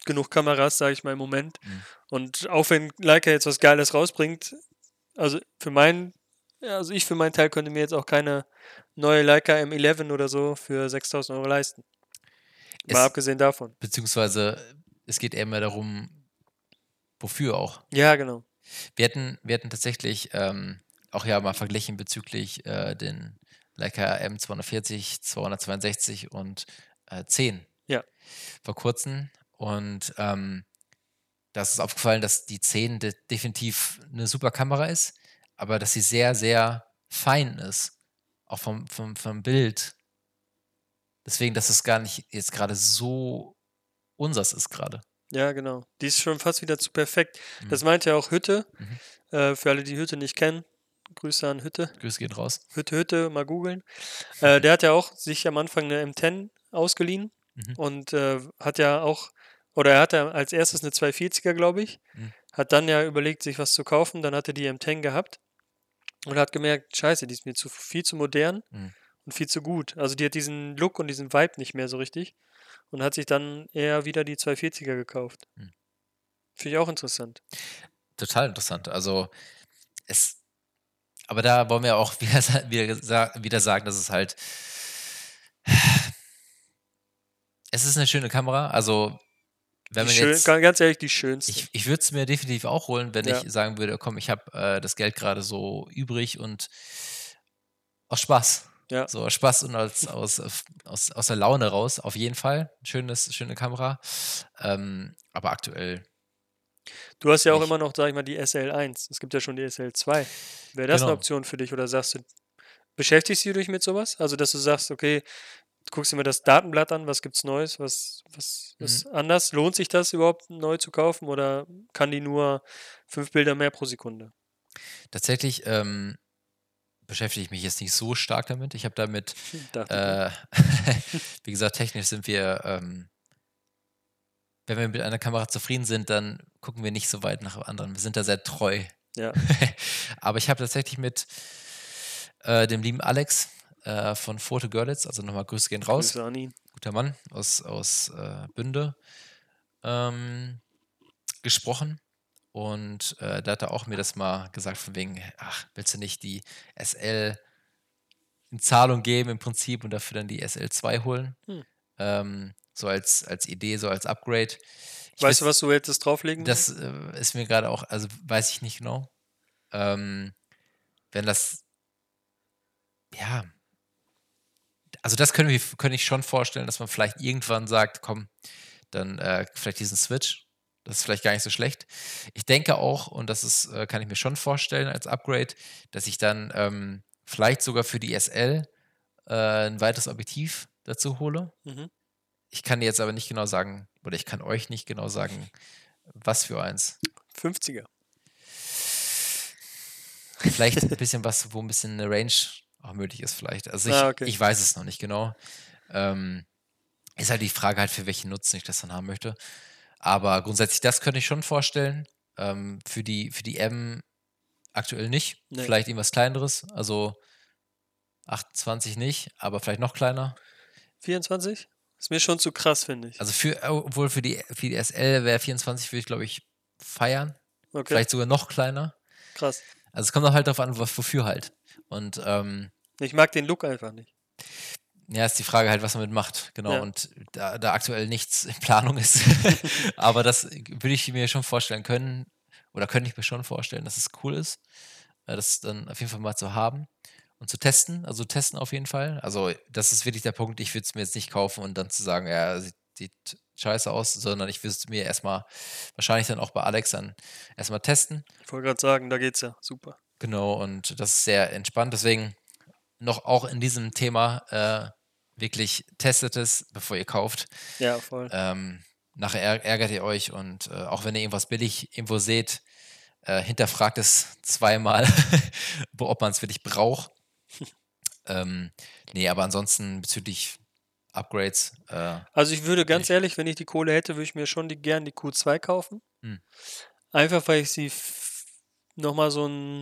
S2: genug Kameras, sage ich mal im Moment.
S1: Mhm.
S2: Und auch wenn Leica jetzt was Geiles rausbringt, also ich für meinen Teil könnte mir jetzt auch keine neue Leica M11 oder so für 6.000 Euro leisten. Mal
S1: Es
S2: abgesehen davon.
S1: beziehungsweise es geht eher mehr darum, wofür auch.
S2: Ja, genau.
S1: Wir hatten tatsächlich, auch ja mal verglichen bezüglich, den Leica M240, 262 und, 10
S2: Ja,
S1: vor Kurzem und, da ist es aufgefallen, dass die 10 definitiv eine super Kamera ist, aber dass sie sehr, sehr fein ist, auch vom Bild. Deswegen, dass es gar nicht jetzt gerade so unsers ist gerade.
S2: ja, genau. Die ist schon fast wieder zu perfekt.
S1: Mhm,
S2: Das meinte ja auch Hütte.
S1: mhm.
S2: Für alle, die Hütte nicht kennen, Grüße an Hütte.
S1: Grüße gehen raus.
S2: Hütte, mal googeln. Der hat ja auch sich am Anfang eine M10 ausgeliehen
S1: Mhm,
S2: und hat ja auch, oder er hatte als erstes eine 240er, glaube ich,
S1: mhm,
S2: hat dann ja überlegt, sich was zu kaufen, dann hat er die M10 gehabt und hat gemerkt, scheiße, die ist mir viel zu modern
S1: mhm.
S2: und viel zu gut. Also die hat diesen Look und diesen Vibe nicht mehr so richtig und hat sich dann eher wieder die 240er gekauft.
S1: Mhm.
S2: Finde ich auch interessant.
S1: Total interessant. Also, es aber da wollen wir auch wieder sagen, dass es halt es ist eine schöne Kamera. Also, wenn
S2: Die
S1: man
S2: schön,
S1: jetzt
S2: ganz ehrlich, die schönste.
S1: ich würde es mir definitiv auch holen, wenn
S2: Ja,
S1: ich sagen würde: „Komm, ich habe, das Geld gerade so übrig und aus Spaß.“
S2: ja.
S1: So aus Spaß und aus der Laune raus, auf jeden Fall. Schöne Kamera. Aber aktuell
S2: Du hast ja auch
S1: nicht.
S2: immer noch, sag ich mal, die SL1. Es gibt ja schon die SL2. Wäre das eine
S1: Genau.
S2: Option für dich oder sagst du, beschäftigst du dich mit sowas? Also, dass du sagst, okay, du guckst dir mal das Datenblatt an, was gibt's Neues, was
S1: Mhm.
S2: ist anders? Lohnt sich das überhaupt neu zu kaufen oder kann die nur 5 Bilder mehr pro Sekunde?
S1: Tatsächlich, beschäftige ich mich jetzt nicht so stark damit. Ich habe damit,
S2: Dachte ich mir.
S1: äh wie gesagt, technisch sind wir, wenn wir mit einer Kamera zufrieden sind, dann gucken wir nicht so weit nach anderen. Wir sind da sehr treu.
S2: Ja,
S1: Aber ich habe tatsächlich mit, dem lieben Alex, von Foto Görlitz, also nochmal Grüße gehen raus,
S2: Grüße an ihn.
S1: guter Mann aus, Bünde, ähm, gesprochen. Und, da hat er auch mir das mal gesagt von wegen: „Ach, willst du nicht die SL in Zahlung geben im Prinzip und dafür dann die SL2 holen?“
S2: Hm.
S1: So als Idee, so als Upgrade. Ich
S2: Weißt du,
S1: weiß
S2: was du hättest drauflegen müssen?
S1: das, ist mir gerade auch also, weiß ich nicht genau. Ähm, wenn das ja, also, das könnte ich schon vorstellen, dass man vielleicht irgendwann sagt: „Komm, dann, vielleicht diesen Switch.“ Das ist vielleicht gar nicht so schlecht. Ich denke auch, und das ist kann ich mir schon vorstellen als Upgrade, dass ich dann, vielleicht sogar für die SL, 'n weiteres Objektiv dazu hole.
S2: Mhm.
S1: Ich kann dir jetzt aber nicht genau sagen oder ich kann euch nicht genau sagen, was für eins.
S2: 50er.
S1: Vielleicht ein bisschen was, wo ein bisschen 'ne Range auch möglich ist vielleicht. Also,
S2: Ah,
S1: ich
S2: okay.
S1: weiß es noch nicht genau. Ähm, ist halt die Frage halt, für welchen Nutzen ich das dann haben möchte. Aber grundsätzlich, das könnte ich schon vorstellen. Für die M aktuell nicht.
S2: Ne,
S1: Vielleicht irgendwas Kleineres, also 28 nicht, aber vielleicht noch kleiner.
S2: 24? Ist mir schon zu krass, finde ich.
S1: Also, obwohl für die SL wäre 24 würde ich, glaube ich, feiern.
S2: Okay,
S1: Vielleicht sogar noch kleiner.
S2: krass.
S1: Also, es kommt auch halt darauf an, wofür halt. Und,
S2: Ich mag den Look einfach nicht.
S1: ja, ist die Frage halt, was man mit macht, genau.
S2: Ja.
S1: Und da aktuell nichts in Planung ist, aber das würde ich mir schon vorstellen können oder könnte ich mir schon vorstellen, dass es cool ist, das dann auf jeden Fall mal zu haben und zu testen. Also, testen auf jeden Fall. Also, das ist wirklich der Punkt, ich würde es mir jetzt nicht kaufen und dann zu sagen: „Ja, sieht scheiße aus“, sondern ich würde es mir erstmal wahrscheinlich dann auch bei Alex dann erstmal testen.
S2: Ich wollte gerade sagen, da geht's ja. Super.
S1: Genau, und das ist sehr entspannt. Deswegen noch auch in diesem Thema, wirklich testet es, bevor ihr kauft.
S2: Ja, voll.
S1: Ähm, nachher ärgert ihr euch und, auch wenn ihr irgendwas billig irgendwo seht, hinterfragt es zweimal, ob man es wirklich braucht. Ähm, ne, aber ansonsten bezüglich Upgrades,
S2: Also, ich würde
S1: bin
S2: ganz
S1: ich
S2: ehrlich, wenn ich die Kohle hätte, würde ich mir schon gern die Q2 kaufen.
S1: mhm,
S2: Einfach, weil ich sie noch mal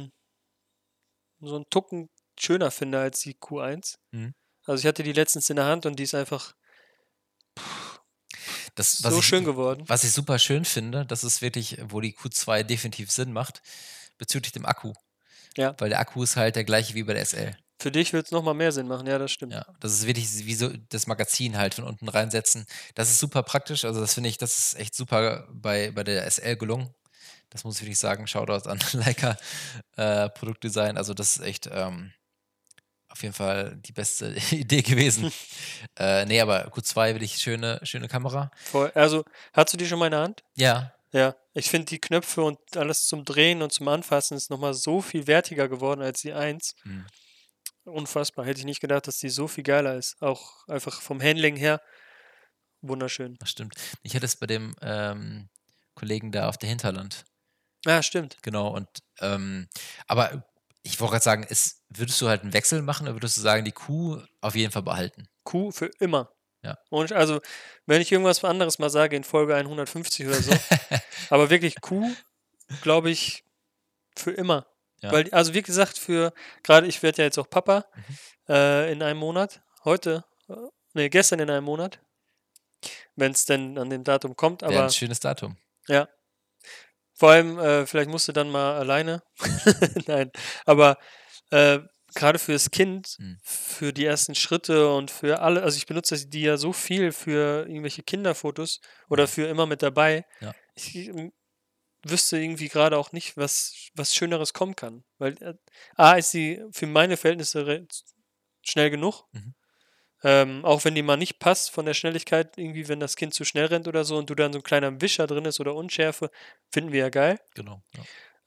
S2: so 'n Tucken schöner finde als die Q1.
S1: mhm.
S2: Also, ich hatte die letztens in der Hand und die ist einfach
S1: Das,
S2: So schön geworden.
S1: was ich super schön finde, das ist wirklich, wo die Q2 definitiv Sinn macht, bezüglich dem Akku.
S2: Ja.
S1: Weil der Akku ist halt der gleiche wie bei der SL.
S2: Für dich wird es nochmal mehr Sinn machen, ja, das stimmt.
S1: Ja, das ist wirklich wie so das Magazin halt von unten reinsetzen. Das ist super praktisch. Also das finde ich, das ist echt super bei der SL gelungen. Das muss ich wirklich sagen. Shoutout an Leica Produktdesign. Also das ist echt auf jeden Fall die beste Idee gewesen. Nee, aber Q2 will ich schöne Kamera.
S2: Also, hast du die schon mal in der Hand?
S1: Ja,
S2: Ja, ich finde die Knöpfe und alles zum Drehen und zum Anfassen ist nochmal so viel wertiger geworden als die 1.
S1: hm,
S2: Unfassbar. Hätte ich nicht gedacht, dass die so viel geiler ist. Auch einfach vom Handling her. Wunderschön.
S1: das stimmt. Ich hatte es bei dem Kollegen da auf der Hinterland.
S2: Ah, stimmt.
S1: Genau, und aber ich wollte gerade sagen, würdest du halt einen Wechsel machen oder würdest du sagen, die Kuh auf jeden Fall behalten?
S2: Q für immer.
S1: Ja.
S2: Und also, wenn ich irgendwas anderes mal sage in Folge 150 oder so, aber wirklich Q, glaube ich, für immer.
S1: Ja.
S2: Weil, also wie gesagt, gerade ich werde ja jetzt auch Papa
S1: Mhm.
S2: in einem Monat. Gestern in einem Monat. Wenn es denn an dem Datum kommt,
S1: Wäre ein
S2: aber
S1: schönes Datum.
S2: ja. Vor allem, vielleicht musst du dann mal alleine. Nein, aber gerade fürs Kind,
S1: Mhm.
S2: für die ersten Schritte und für alle, also ich benutze die ja so viel für irgendwelche Kinderfotos oder
S1: Mhm.
S2: für immer mit dabei.
S1: Ja.
S2: Ich wüsste irgendwie gerade auch nicht, was Schöneres kommen kann. Weil A ist sie für meine Verhältnisse schnell genug.
S1: Mhm.
S2: Auch wenn die mal nicht passt von der Schnelligkeit, irgendwie, wenn das Kind zu schnell rennt oder so und du dann so ein kleiner Wischer drin ist oder Unschärfe, finden wir ja geil.
S1: Genau. Ja.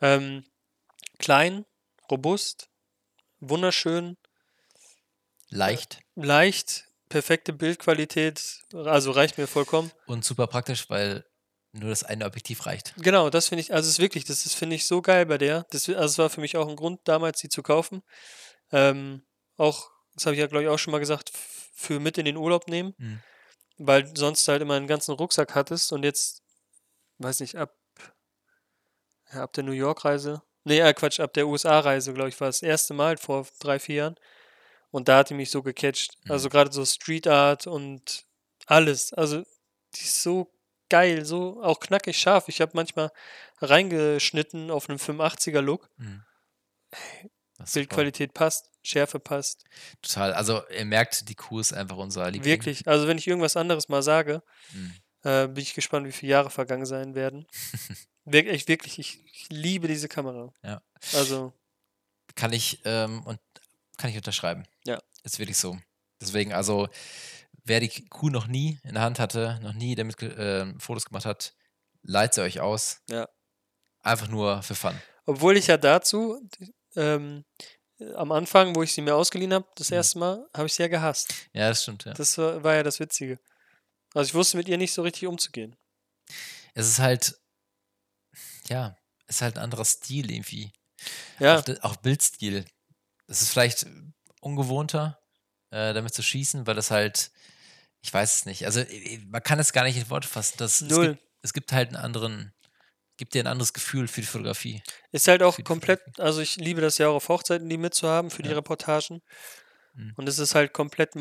S2: Klein, robust, wunderschön,
S1: Leicht
S2: leicht, perfekte Bildqualität, also reicht mir vollkommen.
S1: und super praktisch, weil nur das eine Objektiv reicht.
S2: Genau, das finde ich, also es ist wirklich, finde ich so geil bei der. Also es war für mich auch ein Grund damals, die zu kaufen. Auch, das habe ich ja glaube ich auch schon mal gesagt, für mit in den Urlaub nehmen,
S1: Mhm.
S2: weil sonst halt immer einen ganzen Rucksack hattest und jetzt, weiß nicht, ab der New York-Reise, Quatsch, ab der USA-Reise, glaube ich, war das erste Mal vor 3, 4 Jahren. Und da hat die mich so gecatcht. Also
S1: Mhm.
S2: gerade so Street Art und alles. Also die ist so geil, so auch knackig scharf. Ich habe manchmal reingeschnitten auf einem 85er Look.
S1: Mhm. Das ist super.
S2: Bildqualität passt, Schärfe passt.
S1: Total. Also ihr merkt, die Kuh ist einfach unser Liebling.
S2: Wirklich. Also wenn ich irgendwas anderes mal sage,
S1: Mhm.
S2: bin ich gespannt, wie viele Jahre vergangen sein werden. Wirklich, ich liebe diese Kamera.
S1: Ja.
S2: Also,
S1: Kann ich unterschreiben.
S2: ja.
S1: Ist wirklich so. Deswegen, also, wer die Kuh noch nie in der Hand hatte, noch nie damit Fotos gemacht hat, leiht sie euch aus.
S2: Ja.
S1: Einfach nur für Fun.
S2: Obwohl ich ja dazu, am Anfang, wo ich sie mir ausgeliehen habe, das
S1: Mhm.
S2: erste Mal, habe ich sie ja gehasst.
S1: Ja, das stimmt, ja.
S2: Das war ja das Witzige. Also ich wusste mit ihr nicht so richtig umzugehen.
S1: Es ist halt, ja, ist halt ein anderer Stil irgendwie.
S2: Ja,
S1: Auch Bildstil. Es ist vielleicht ungewohnter, damit zu schießen, weil das halt, ich weiß es nicht. Also man kann es gar nicht in Worte fassen.
S2: null.
S1: Es gibt halt gibt dir ein anderes Gefühl für die Fotografie.
S2: Ist halt auch
S1: Für die
S2: komplett,
S1: Fotografie.
S2: also ich liebe das ja auch auf Hochzeiten, die mitzuhaben für die
S1: Ja.
S2: Reportagen.
S1: Mhm.
S2: Und es ist halt komplett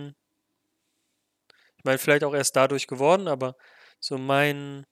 S2: ich meine, vielleicht auch erst dadurch geworden, aber so meine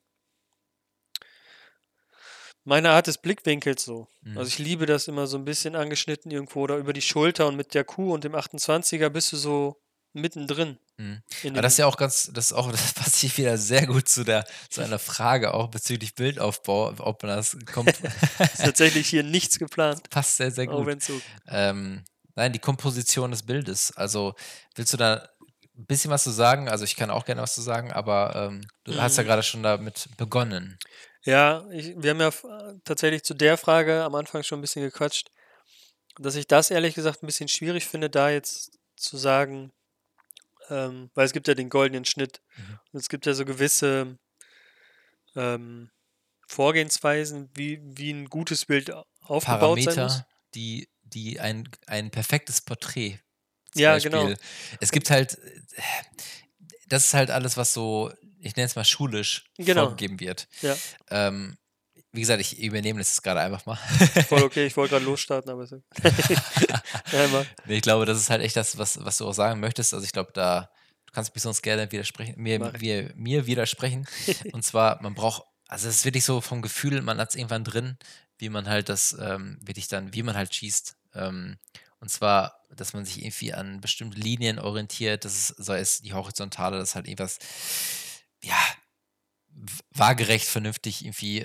S2: Art des Blickwinkels so.
S1: Mhm.
S2: Also ich liebe das immer so ein bisschen angeschnitten irgendwo oder über die Schulter und mit der Kuh und dem 28er bist du so mittendrin.
S1: Mhm.
S2: In
S1: Aber das ist
S2: dem,
S1: ja auch das passt sich wieder sehr gut zu einer Frage auch bezüglich Bildaufbau, ob man das
S2: ist tatsächlich hier nichts geplant,
S1: passt sehr, sehr
S2: auch
S1: gut.
S2: wenn es so.
S1: Nein, die Komposition des Bildes. Also willst du da ein bisschen was zu sagen? Also ich kann auch gerne was zu sagen, aber du hast ja
S2: Mhm.
S1: gerade schon damit begonnen.
S2: Ja, wir haben ja tatsächlich zu der Frage am Anfang schon ein bisschen gequatscht, dass ich das ehrlich gesagt ein bisschen schwierig finde, da jetzt zu sagen, weil es gibt ja den goldenen Schnitt
S1: Mhm.
S2: und es gibt ja so gewisse ähm, Vorgehensweisen, wie ein gutes Bild aufgebaut sein muss.
S1: Parameter, die ein perfektes Porträt zum
S2: Ja, genau.
S1: Beispiel. Es gibt halt, das ist halt alles, was so, ich nenne es mal schulisch
S2: Genau.
S1: vorgegeben wird.
S2: Ja,
S1: Wie gesagt, ich übernehme das jetzt gerade einfach mal.
S2: voll okay. Ich wollte gerade losstarten, aber ja, mach.
S1: Nee, ich glaube, das ist halt echt das, was du auch sagen möchtest. Also ich glaube, Du kannst mich sonst gerne widersprechen,
S2: Mach ich.
S1: mir widersprechen. Und zwar, man braucht, also es ist wirklich so vom Gefühl, man hat es irgendwann drin, wie man halt das wirklich dann, wie man halt schießt. Und zwar, dass man sich irgendwie an bestimmte Linien orientiert, sei es die horizontale, dass halt irgendwas, ja, waagerecht, vernünftig irgendwie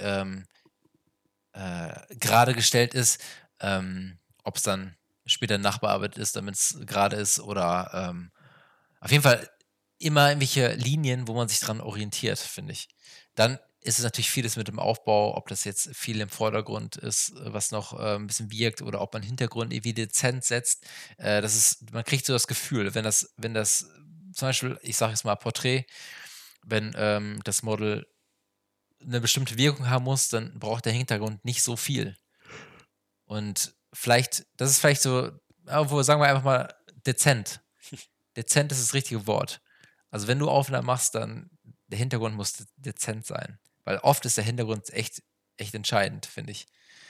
S1: gerade gestellt ist. Ob es dann später nachbearbeitet ist, damit es gerade ist oder auf jeden Fall immer irgendwelche Linien, wo man sich dran orientiert, finde ich. Dann ist es natürlich vieles mit dem Aufbau, ob das jetzt viel im Vordergrund ist, was noch, 'n bisschen wirkt oder ob man Hintergrund irgendwie dezent setzt. Das ist man kriegt so das Gefühl, wenn das zum Beispiel, ich sage jetzt mal Porträt, wenn, das Model eine bestimmte Wirkung haben muss, dann braucht der Hintergrund nicht so viel. Und vielleicht das ist vielleicht so, obwohl, sagen wir einfach mal dezent. Dezent ist das richtige Wort. Also, wenn du Aufnahmen machst, dann der Hintergrund muss dezent sein, weil oft ist der Hintergrund echt entscheidend, finde ich.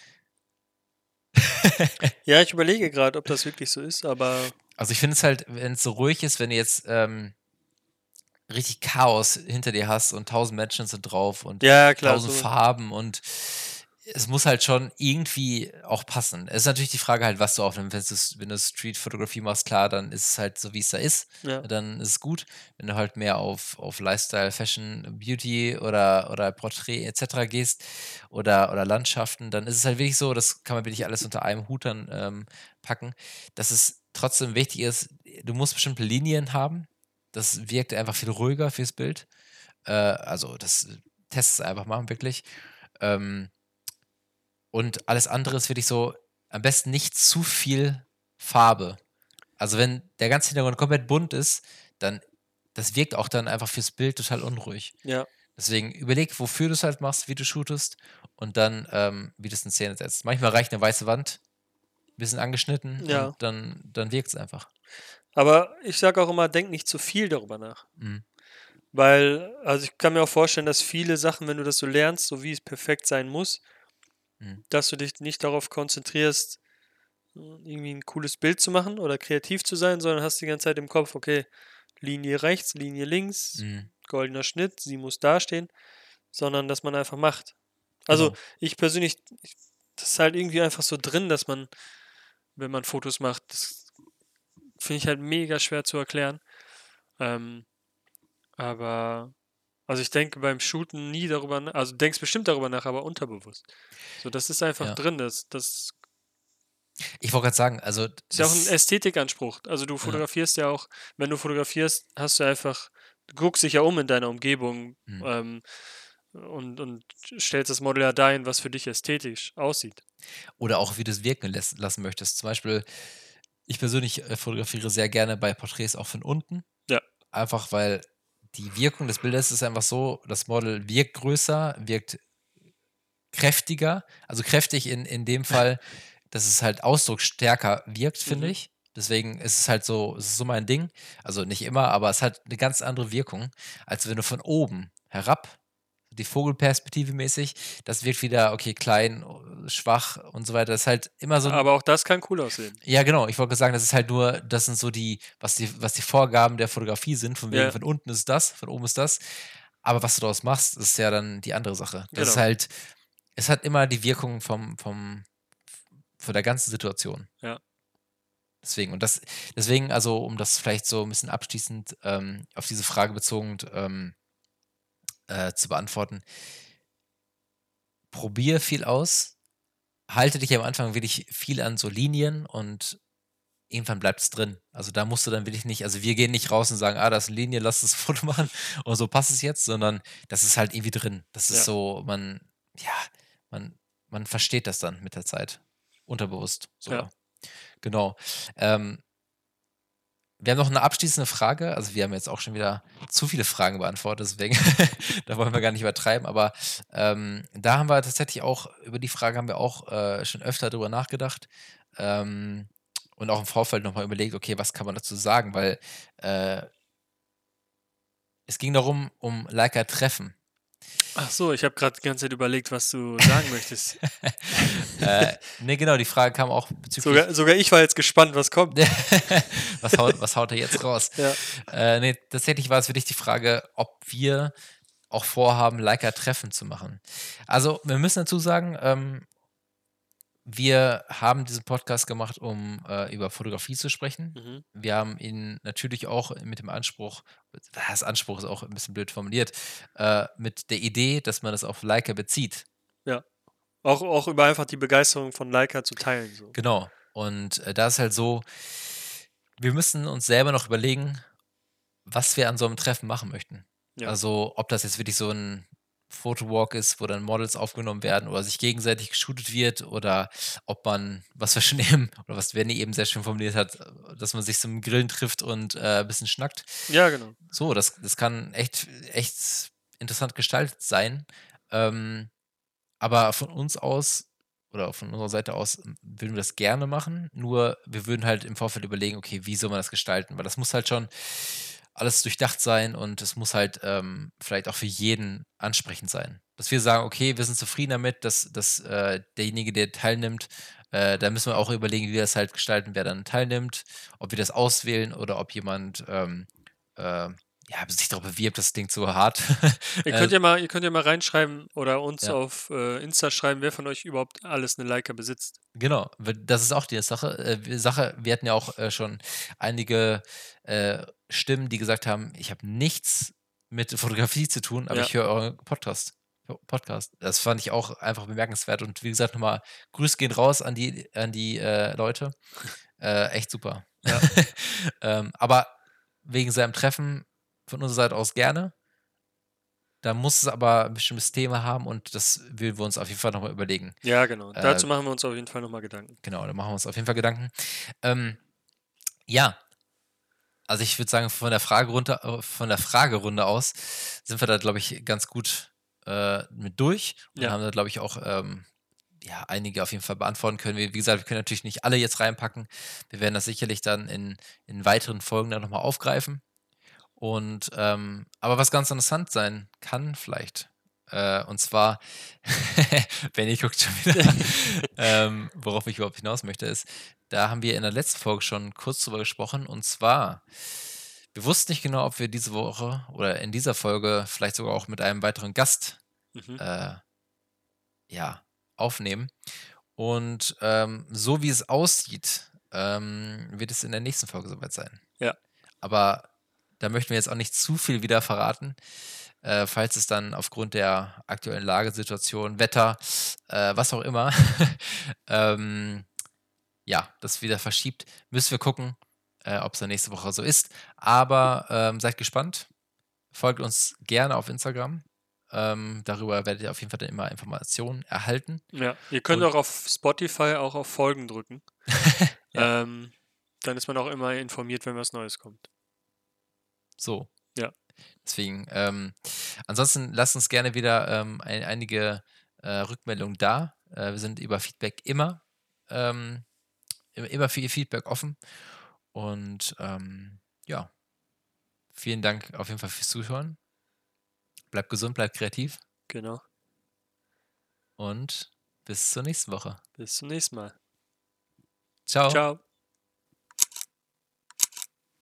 S2: Ja, ich überlege gerade, ob das wirklich so ist, aber
S1: Also, ich finde es halt, wenn es so ruhig ist, wenn du jetzt, richtig Chaos hinter dir hast und 1.000 Menschen sind drauf und
S2: ja, klar,
S1: 1.000
S2: so
S1: Farben und es muss halt schon irgendwie auch passen. Es ist natürlich die Frage halt, was du aufnimmst. Wenn du Street-Fotografie machst, klar, dann ist es halt so, wie es da ist.
S2: ja.
S1: Dann ist es gut. Wenn du halt mehr auf Lifestyle, Fashion, Beauty oder Porträt et cetera gehst oder Landschaften, dann ist es halt wirklich so, das kann man wirklich alles unter einem Hut dann, packen, dass es trotzdem wichtig ist, du musst bestimmte Linien haben. Das wirkt einfach viel ruhiger fürs Bild. Also, das test es einfach mal wirklich. Ähm und alles andere ist wirklich so, am besten nicht zu viel Farbe. Also, wenn der ganze Hintergrund komplett bunt ist, dann das wirkt auch dann einfach fürs Bild total unruhig.
S2: Ja,
S1: Deswegen überleg, wofür du es halt machst, wie du shootest und dann, wie du es in Szene setzt. Manchmal reicht eine weiße Wand, bisschen angeschnitten und
S2: ja.
S1: dann wirkt es einfach.
S2: Aber ich sage auch immer, denk nicht zu viel darüber nach.
S1: Mhm,
S2: Weil, also ich kann mir auch vorstellen, dass viele Sachen, wenn du das so lernst, so wie es perfekt sein muss,
S1: mhm,
S2: dass du dich nicht darauf konzentrierst, irgendwie ein cooles Bild zu machen oder kreativ zu sein, sondern hast die ganze Zeit im Kopf, okay, Linie rechts, Linie links,
S1: mhm,
S2: goldener Schnitt, sie muss dastehen, sondern dass man einfach macht. Also
S1: genau.
S2: ich persönlich, das ist halt irgendwie einfach so drin, dass man, wenn man Fotos macht, das finde ich halt mega schwer zu erklären. Ähm, aber, also ich denke beim Shooten nie darüber nach, also denkst bestimmt darüber nach, aber unterbewusst. So, das ist einfach
S1: Ja.
S2: drin, das
S1: Ich wollte gerade sagen, also,
S2: ist ja auch ein Ästhetikanspruch. Also du
S1: ja,
S2: fotografierst ja auch, wenn du fotografierst, hast du einfach, du guckst dich ja um in deiner Umgebung,
S1: mhm.
S2: und stellst das Model ja dahin, was für dich ästhetisch aussieht.
S1: Oder auch, wie du es wirken lassen möchtest. Zum Beispiel, ich persönlich, fotografiere sehr gerne bei Porträts auch von unten.
S2: Ja,
S1: Einfach weil die Wirkung des Bildes ist einfach so, das Model wirkt größer, wirkt kräftiger. Also kräftig in dem Fall, dass es halt ausdrucksstärker wirkt, finde
S2: mhm.
S1: ich. Deswegen ist es halt so, es ist so mein Ding. Also nicht immer, aber es hat eine ganz andere Wirkung, als wenn du von oben herab, die Vogelperspektive mäßig, das wirkt wieder, okay, klein, schwach und so weiter. Das ist halt immer so ein,
S2: Aber auch das kann cool aussehen.
S1: ja, genau. Ich wollte sagen, das ist halt nur, das sind so was die Vorgaben der Fotografie sind, von wegen
S2: Ja,
S1: von unten ist das, von oben ist das. Aber was du daraus machst, ist ja dann die andere Sache. Das ist
S2: genau.
S1: halt, es hat immer die Wirkung von der ganzen Situation.
S2: Ja.
S1: Deswegen, also, um das vielleicht so ein bisschen abschließend, auf diese Frage bezogen, zu beantworten: Probier viel aus, halte dich am Anfang wirklich viel an so Linien und irgendwann bleibt es drin. Also, da musst du dann wirklich nicht, also, wir gehen nicht raus und sagen: „Ah, da ist 'ne Linie, lass uns 'n Foto machen und so passt es jetzt“, sondern das ist halt irgendwie drin. Das ist
S2: Ja,
S1: so, ja, man man versteht das dann mit der Zeit, unterbewusst
S2: ja.
S1: sogar. Genau. Ähm, Wir haben noch eine abschließende Frage. Also, wir haben jetzt auch schon wieder zu viele Fragen beantwortet, deswegen da wollen wir gar nicht übertreiben, aber, da haben wir tatsächlich auch, über die Frage haben wir auch, schon öfter drüber nachgedacht, ähm, und auch im Vorfeld noch mal überlegt: „Okay, was kann man dazu sagen?“ Weil, äh, es ging darum, um Leica-Treffen.
S2: Ach so, ich habe gerade die ganze Zeit überlegt, was du sagen möchtest.
S1: Ne, genau, die Frage kam auch bezüglich
S2: Sogar ich war jetzt gespannt, was kommt.
S1: was haut er jetzt raus?
S2: Ja.
S1: Ne, tatsächlich war es für dich die Frage, ob wir auch vorhaben, Leica-Treffen zu machen. Also, wir müssen dazu sagen, wir haben diesen Podcast gemacht, um, über Fotografie zu sprechen.
S2: Mhm.
S1: Wir haben ihn natürlich auch mit dem Anspruch, das Anspruch ist auch ein bisschen blöd formuliert, mit der Idee, dass man das auf Leica bezieht.
S2: Ja. Auch über einfach die Begeisterung von Leica zu teilen. So.
S1: Genau. Und, da ist halt so, wir müssen uns selber noch überlegen, was wir an so einem Treffen machen möchten.
S2: Ja.
S1: Also, ob das jetzt wirklich so ein Photowalk ist, wo dann Models aufgenommen werden oder sich gegenseitig geshootet wird oder ob man, was wir schon eben oder was Benny eben sehr schön formuliert hat, dass man sich zum Grillen trifft und, ein bisschen schnackt.
S2: Ja, genau.
S1: So, das kann echt interessant gestaltet sein. Ähm, aber von uns aus oder von unserer Seite aus, würden wir das gerne machen, nur wir würden halt im Vorfeld überlegen: „Okay, wie soll man das gestalten?“ Weil das muss halt schon alles durchdacht sein und es muss halt, vielleicht auch für jeden ansprechend sein. Dass wir sagen: „Okay, wir sind zufrieden damit, dass derjenige, der teilnimmt“ da müssen wir auch überlegen, wie wir das halt gestalten, wer dann teilnimmt, ob wir das auswählen oder ob jemand, äh, ja, sich darauf bewirbt, das klingt so hart. Äh,
S2: Ihr könnt ja mal reinschreiben oder uns
S1: ja.
S2: auf Insta schreiben, wer von euch überhaupt alles eine Leica besitzt.
S1: Genau, das ist auch die Sache. Wir hatten ja auch, schon einige, Stimmen, die gesagt haben: „Ich habe nichts mit Fotografie zu tun, aber
S2: Ja,
S1: ich höre euren Podcast.“ Das fand ich auch einfach bemerkenswert und wie gesagt, nochmal Grüße gehen raus an die, Leute. Echt super.
S2: ja,
S1: Aber wegen seinem Treffen von unserer Seite aus gerne. Da muss es aber ein bestimmtes Thema haben und das würden wir uns auf jeden Fall noch mal überlegen.
S2: ja, genau.
S1: Äh
S2: Dazu machen wir uns auf jeden Fall nochmal Gedanken.
S1: Genau, da machen wir uns auf jeden Fall Gedanken. Ähm, ja, also ich würde sagen, von der Fragerunde aus sind wir da, glaube ich, ganz gut, mit durch und
S2: Ja,
S1: haben da, glaube ich, auch, ja, einige auf jeden Fall beantworten können. Wie gesagt, wir können natürlich nicht alle jetzt reinpacken. Wir werden das sicherlich dann in weiteren Folgen dann noch mal aufgreifen. Und, aber was ganz interessant sein kann vielleicht, und zwar, Benny guckt schon wieder, worauf ich überhaupt hinaus möchte, ist, da haben wir in der letzten Folge schon kurz drüber gesprochen. Und zwar, wir wussten nicht genau, ob wir diese Woche oder in dieser Folge vielleicht sogar auch mit einem weiteren Gast,
S2: mhm.
S1: äh, ja, aufnehmen. Und, so wie es aussieht, wird es in der nächsten Folge soweit sein.
S2: Ja,
S1: Aber da möchten wir jetzt auch nicht zu viel wieder verraten, falls es dann aufgrund der aktuellen Lagesituation, Wetter, was auch immer, ähm, ja, das wieder verschiebt, müssen wir gucken, ob es dann nächste Woche so ist. Aber, seid gespannt. Folgt uns gerne auf Instagram. Darüber werdet ihr auf jeden Fall dann immer Informationen erhalten.
S2: ja. Ihr könnt
S1: Und
S2: auch auf Spotify auch auf Folgen drücken.
S1: ja,
S2: Ähm, Dann ist man auch immer informiert, wenn was Neues kommt.
S1: so.
S2: Ja,
S1: Deswegen, ansonsten lasst uns gerne wieder einige Rückmeldungen da. Wir sind über Feedback ähm, immer für Ihr Feedback offen. Und ja, vielen Dank auf jeden Fall fürs Zuhören. Bleibt gesund, bleibt kreativ
S2: genau.
S1: und bis zur nächsten Woche.
S2: Bis zum nächsten Mal.
S1: Ciao.
S2: Ciao.